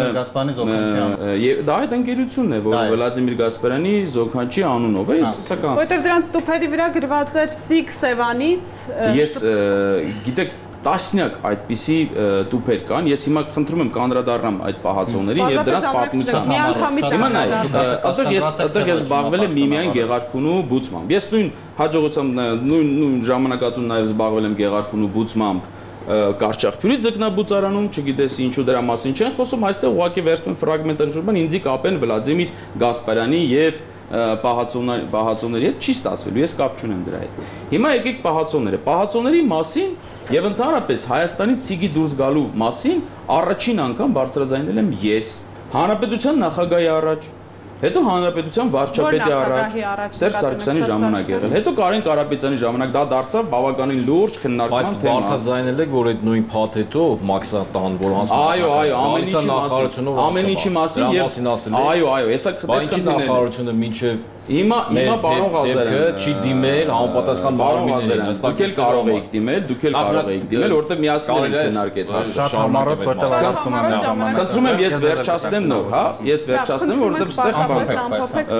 այն ընկերությունը չէ, որ Վլադիմիր Գասպարյանի Զոքանչի այդ այն ընկերությունն է, որ Վլադիմիր Գասպարյանի Զոքանչի անունով է, սակայն որտեղ դրանց տուփերի վրա գրված էր Սիգ Սևանից։ Ես գիտեք տասնյակ այդպիսի տուփեր կան, ես հիմա խնդրում եմ կանդրադառնամ այդ պահածոներին եւ դրանց պատմության համար։ Հիմա նայ, այդտեղ ես այդտեղ ես զբաղվել եմ միմիայն Գեղարքունու բուծմամբ։ Ես նույն հաջողությամբ նույն նույն ժամանակատուն նաեւ զբաղվել եմ Գեղարքունու բուծմամբ Կարճախփյուրի ձկնաբուծարանում, չգիտես ինչու դրա մասին չեն խոսում, այստեղ ուղղակի վերցնում ֆրագմենտ ընտրում են, ինձի կապեն Վլադիմիր Գասպարյանի եւ պահածոների պահածոների հետ չի ստացվելու, ես կապ չունեմ դրա հետ։ Հիմա եկեք պահածոները, պահածոների մասին եւ ընդհանրապես Հայաստանից սիգի դուրս գալու մասին առաջին անգամ բարձրաձայնել եմ ես, Հանրապետության նախագահի առաջ, հետո Հանրապետության վարչապետի առաջ, Սերժ Սարգսյանի ժամանակ եղել, հետո Կարեն Կարապետյանի ժամանակ դա դարձավ բավականին լուրջ քննարկման թեմա։ Բայց բարձրաձայնել եք, որ այդ նույն փաթեթով Մաքսատան, որ հանձնվում է։ Այո, այո, ամեն ինչի մասին, ամեն ինչի մասին եւ այո, այո, հեսա քննարկել։ Բայց նախարարությունը մինչեւ Հիմա հիմա պարոն Ղազարյան չի դիմել համապատասխան մարմիններին, դուք էլ կարող եք դիմել, դուք էլ կարող եք դիմել, որովհետև միասին ենք քննարկել այդ շատ համառոտ որտեղ ազատվում եմ ժամանակ։ Խնդրում եմ ես վերջացնեմ նոր, հա, ես վերջացնեմ, որովհետև ստեղ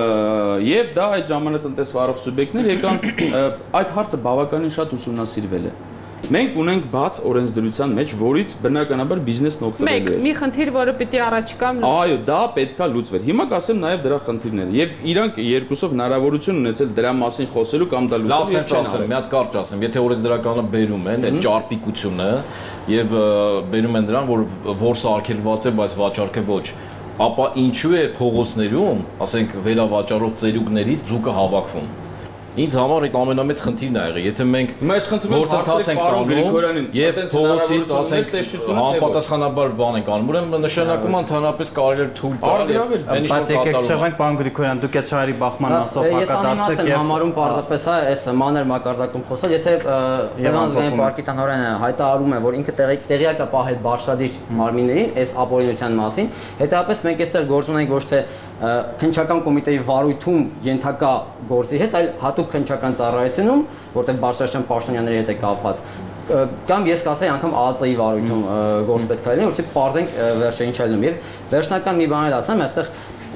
եւ դա այդ ժամանակ տնտեսվարող սուբյեկտներ եկան, այդ հարցը բավականին շատ ուսումնասիրվել է։ Մենք ունենք բաց օրենսդրության մեջ, որից բնականաբար բիզնեսն օգտվելու է։ Մեկ մի խնդիր, որը պիտի առաջիկայում լուծվի։ Այո, դա պետքա լուծվեր։ Հիմա կասեմ նաև դրա խնդիրները։ Եվ իրանք երկուսով հնարավորություն ունեցել դրա մասին խոսելու կամ դա լուծել չեն ասել։ Մի հատ կարճ ասեմ, եթե օրենսդրականը բերում են այդ ճարպիկությունը եւ բերում են դրան, որ որսը արգելված է, բայց վաճառքը ոչ, ապա ինչու է փողոցներում, ասենք վերավաճառող ծերուկներից ձուկը հավաքվում։ Ինձ համար այդ ամենամեծ խնդիրն է եղել։ Եթե մենք գործընթաց ենք կանում եւ փողոցից ասենք համապատասխանաբար բան ենք անում, ուրեմն նշանակում է ընդհանրապես կարելի է թույլ տալ եւ այն ինչ որ կատարում։ Բայց եկեք շեղենք, պարոն Գրիգորյան, դուք այդ շահերի բախման մասով հակադարձեք եւ համարում պարզապես հա այս մանր մակարդակում խոսալ, եթե Սևան ազգային պարկի տնօրենը հայտարարում է, որ ինքը տեղյակ է պահել բարձրադիր մարմիններին այս ապօրինության մասին, հետեւաբար մենք այստեղ գործ ունենք ոչ թե քննչական կոմիտեի վարույթում ենթակա գործի հետ, այլ հատուկ քննչական ծառայությունում, որտեղ բարձրաշրջան պաշտոնյաների հետ է կապված, կամ ես կասեի անգամ ԱԱԾ-ի վարույթում գործ պետք է լինի, որովհետեւ բարձենք վերջը ինչ է լինում։ Եվ վերջնական մի բան էլ ասեմ, այստեղ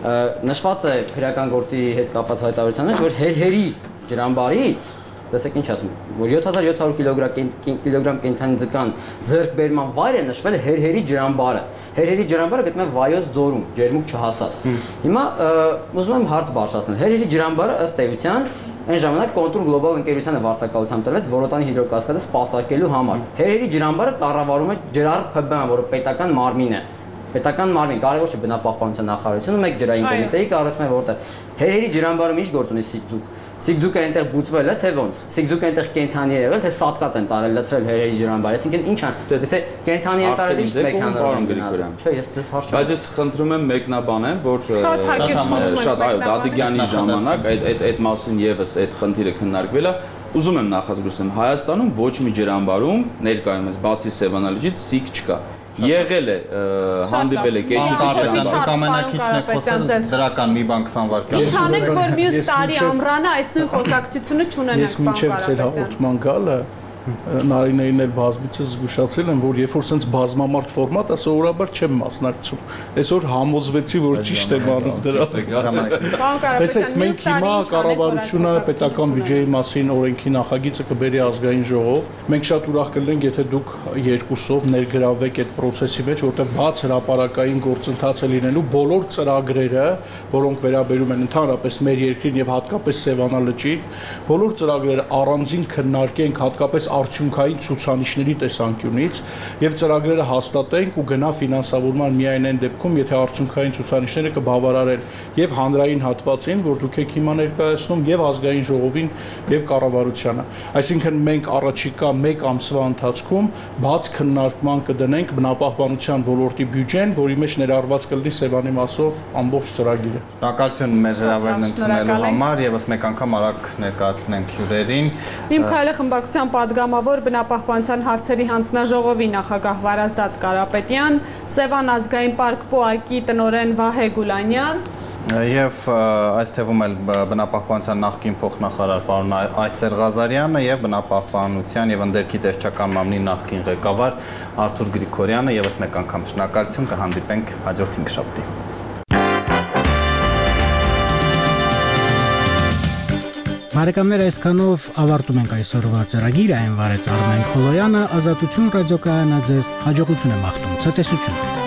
նշված է քրեական գործի հետ կապված հայտարարության մեջ, որ հերհերի ջրամբարից տեսեք ինչ ասում, որ յոթ հազար յոթ հարյուր կիլոգրամ կենդանի ձկան ձեռքբերման վայր է նշվել Հերհերի ջրամբարը։ Հերհերի ջրամբարը գտնվում է Վայոց ձորում, ջերմուկ չհասած։ Հիմա ուզում եմ հարց բարձրացնել։ Հերհերի ջրամբարը ըստ էության այն ժամանակ Կոնտուր գլոբալ ընկերությանը վարձակալությամբ տրվեց Որոտանի հիդրոկասկադը սպասարկելու համար։ Հերհերի ջրամբարը կառավարում է Ջրար ՓԲ-ն, որը պետական մարմին է։ Պետական մարմին, կարևոր չէ բնապահպանության նախարարությունը, մեկ ջրային կոմիտեի կառուցում է, որտեղ Հերհերի ջրամբարում ինչ գործ ունի Սիգձուկ։ Սիգձուկը այնտեղ բուծվել է, թե ոնց։ Սիգձուկը այնտեղ կենթանի է եղել, թե սատկած են տարել լցրել Հերհերի ջրամբարը, այսինքն ինչ են, եթե կենթանի են տարել, ինչ մեքենան գնացել։ Չէ, ես դες հարց չեմ։ Բայց ես խնդրում եմ մեկնաբանեմ, որ շատ այո, Դադիգյանի ժամանակ այդ այդ այդ մասին եւս այդ խնդիրը քննարկվել է։ ուզում եմ նախազգուշեմ, Հայաստանում ոչ մի ջրամբարում ներկայումս բացի Սևանալիճից սիկ չկա։ Եղել է հանդիպել է Կեչուտի ջրամբար։ Կամենակիչն է խոսել դրական մի բան քսան վայրկյան։ Իշխանեք, որ մյուս տարի ամռանը այս նույն խոսակցությունը չունենանք։ Ես մինչև ձեր հաղորդման գալը Նարինեին էլ բազմիցս զգուշացել եմ, որ երբ որ sense բազմամարդ ֆորմատ է, սովորաբար չեմ մասնակցում։ Այսօր համոզվեցի, որ ճիշտ եմ անում դրա։ Տեսեք, մենք հիմա կառավարությունը պետական բյուջեի մասին օրենքի նախագիծը կբերի ազգային ժողով։ Մենք շատ ուրախ կլինենք, եթե դուք երկուսով ներգրավվեք այդ process-ի մեջ, որտեղ բաց հրապարակային գործընթաց է լինելու բոլոր ծրագրերը, որոնք վերաբերում են ընդհանրապես մեր երկրին եւ հատկապես Սևանալճին, բոլոր ծրագրերը առանձին քննարկենք, հատկապես արդյունքային ցուցանիշների տեսանկյունից եւ ծրագրերը հաստատենք ու գնա ֆինանսավորման միայն այն դեպքում, եթե արդյունքային ցուցանիշները կբավարարեն եւ հանրային հատվածին, որ դուք եք հիմա ներկայացնում եւ ազգային ժողովին եւ կառավարությանը։ Այսինքն մենք առաջիկա մեկ ամսվա ընթացքում բաց քննարկման կդնենք բնապահպանության ոլորտի բյուջեն, որի մեջ ներառված կլինի Սևանի մասով ամբողջ ծրագիրը։ Շնորհակալություն մեր հրավերն ընդունելու համար, եւս մեկ անգամ արագ ներկայացնենք հյուրերին։ Իմ քայլը խմբակցության պատգամավոր բնապահպանության հարցերի հանձնաժողովի նախագահ Վարազդատ Կարապետյան, Սևան ազգային պարկ ՊՕԱԿ-ի տնօրեն Վահե Գուլանյան եւ այս թվում էլ բնապահպանության նախկին փոխնախարար պարոն Այսեր Ղազարյանը եւ բնապահպանության եւ ընդերքի տեսչական մամլի նախկին ղեկավար Արթուր Գրիգորյանը եւս մեկ անգամ շնորհակալություն, կհանդիպենք հաջորդ հինգշաբթի։ Բարեկամներ, այսքանով ավարտում ենք այսօրվա ծրագիրը, այն վարեց Արմեն Խոլոյանը, Ազատություն ռադիոկայանը ձեզ հաջողություն է մաղթում, ցտեսություն։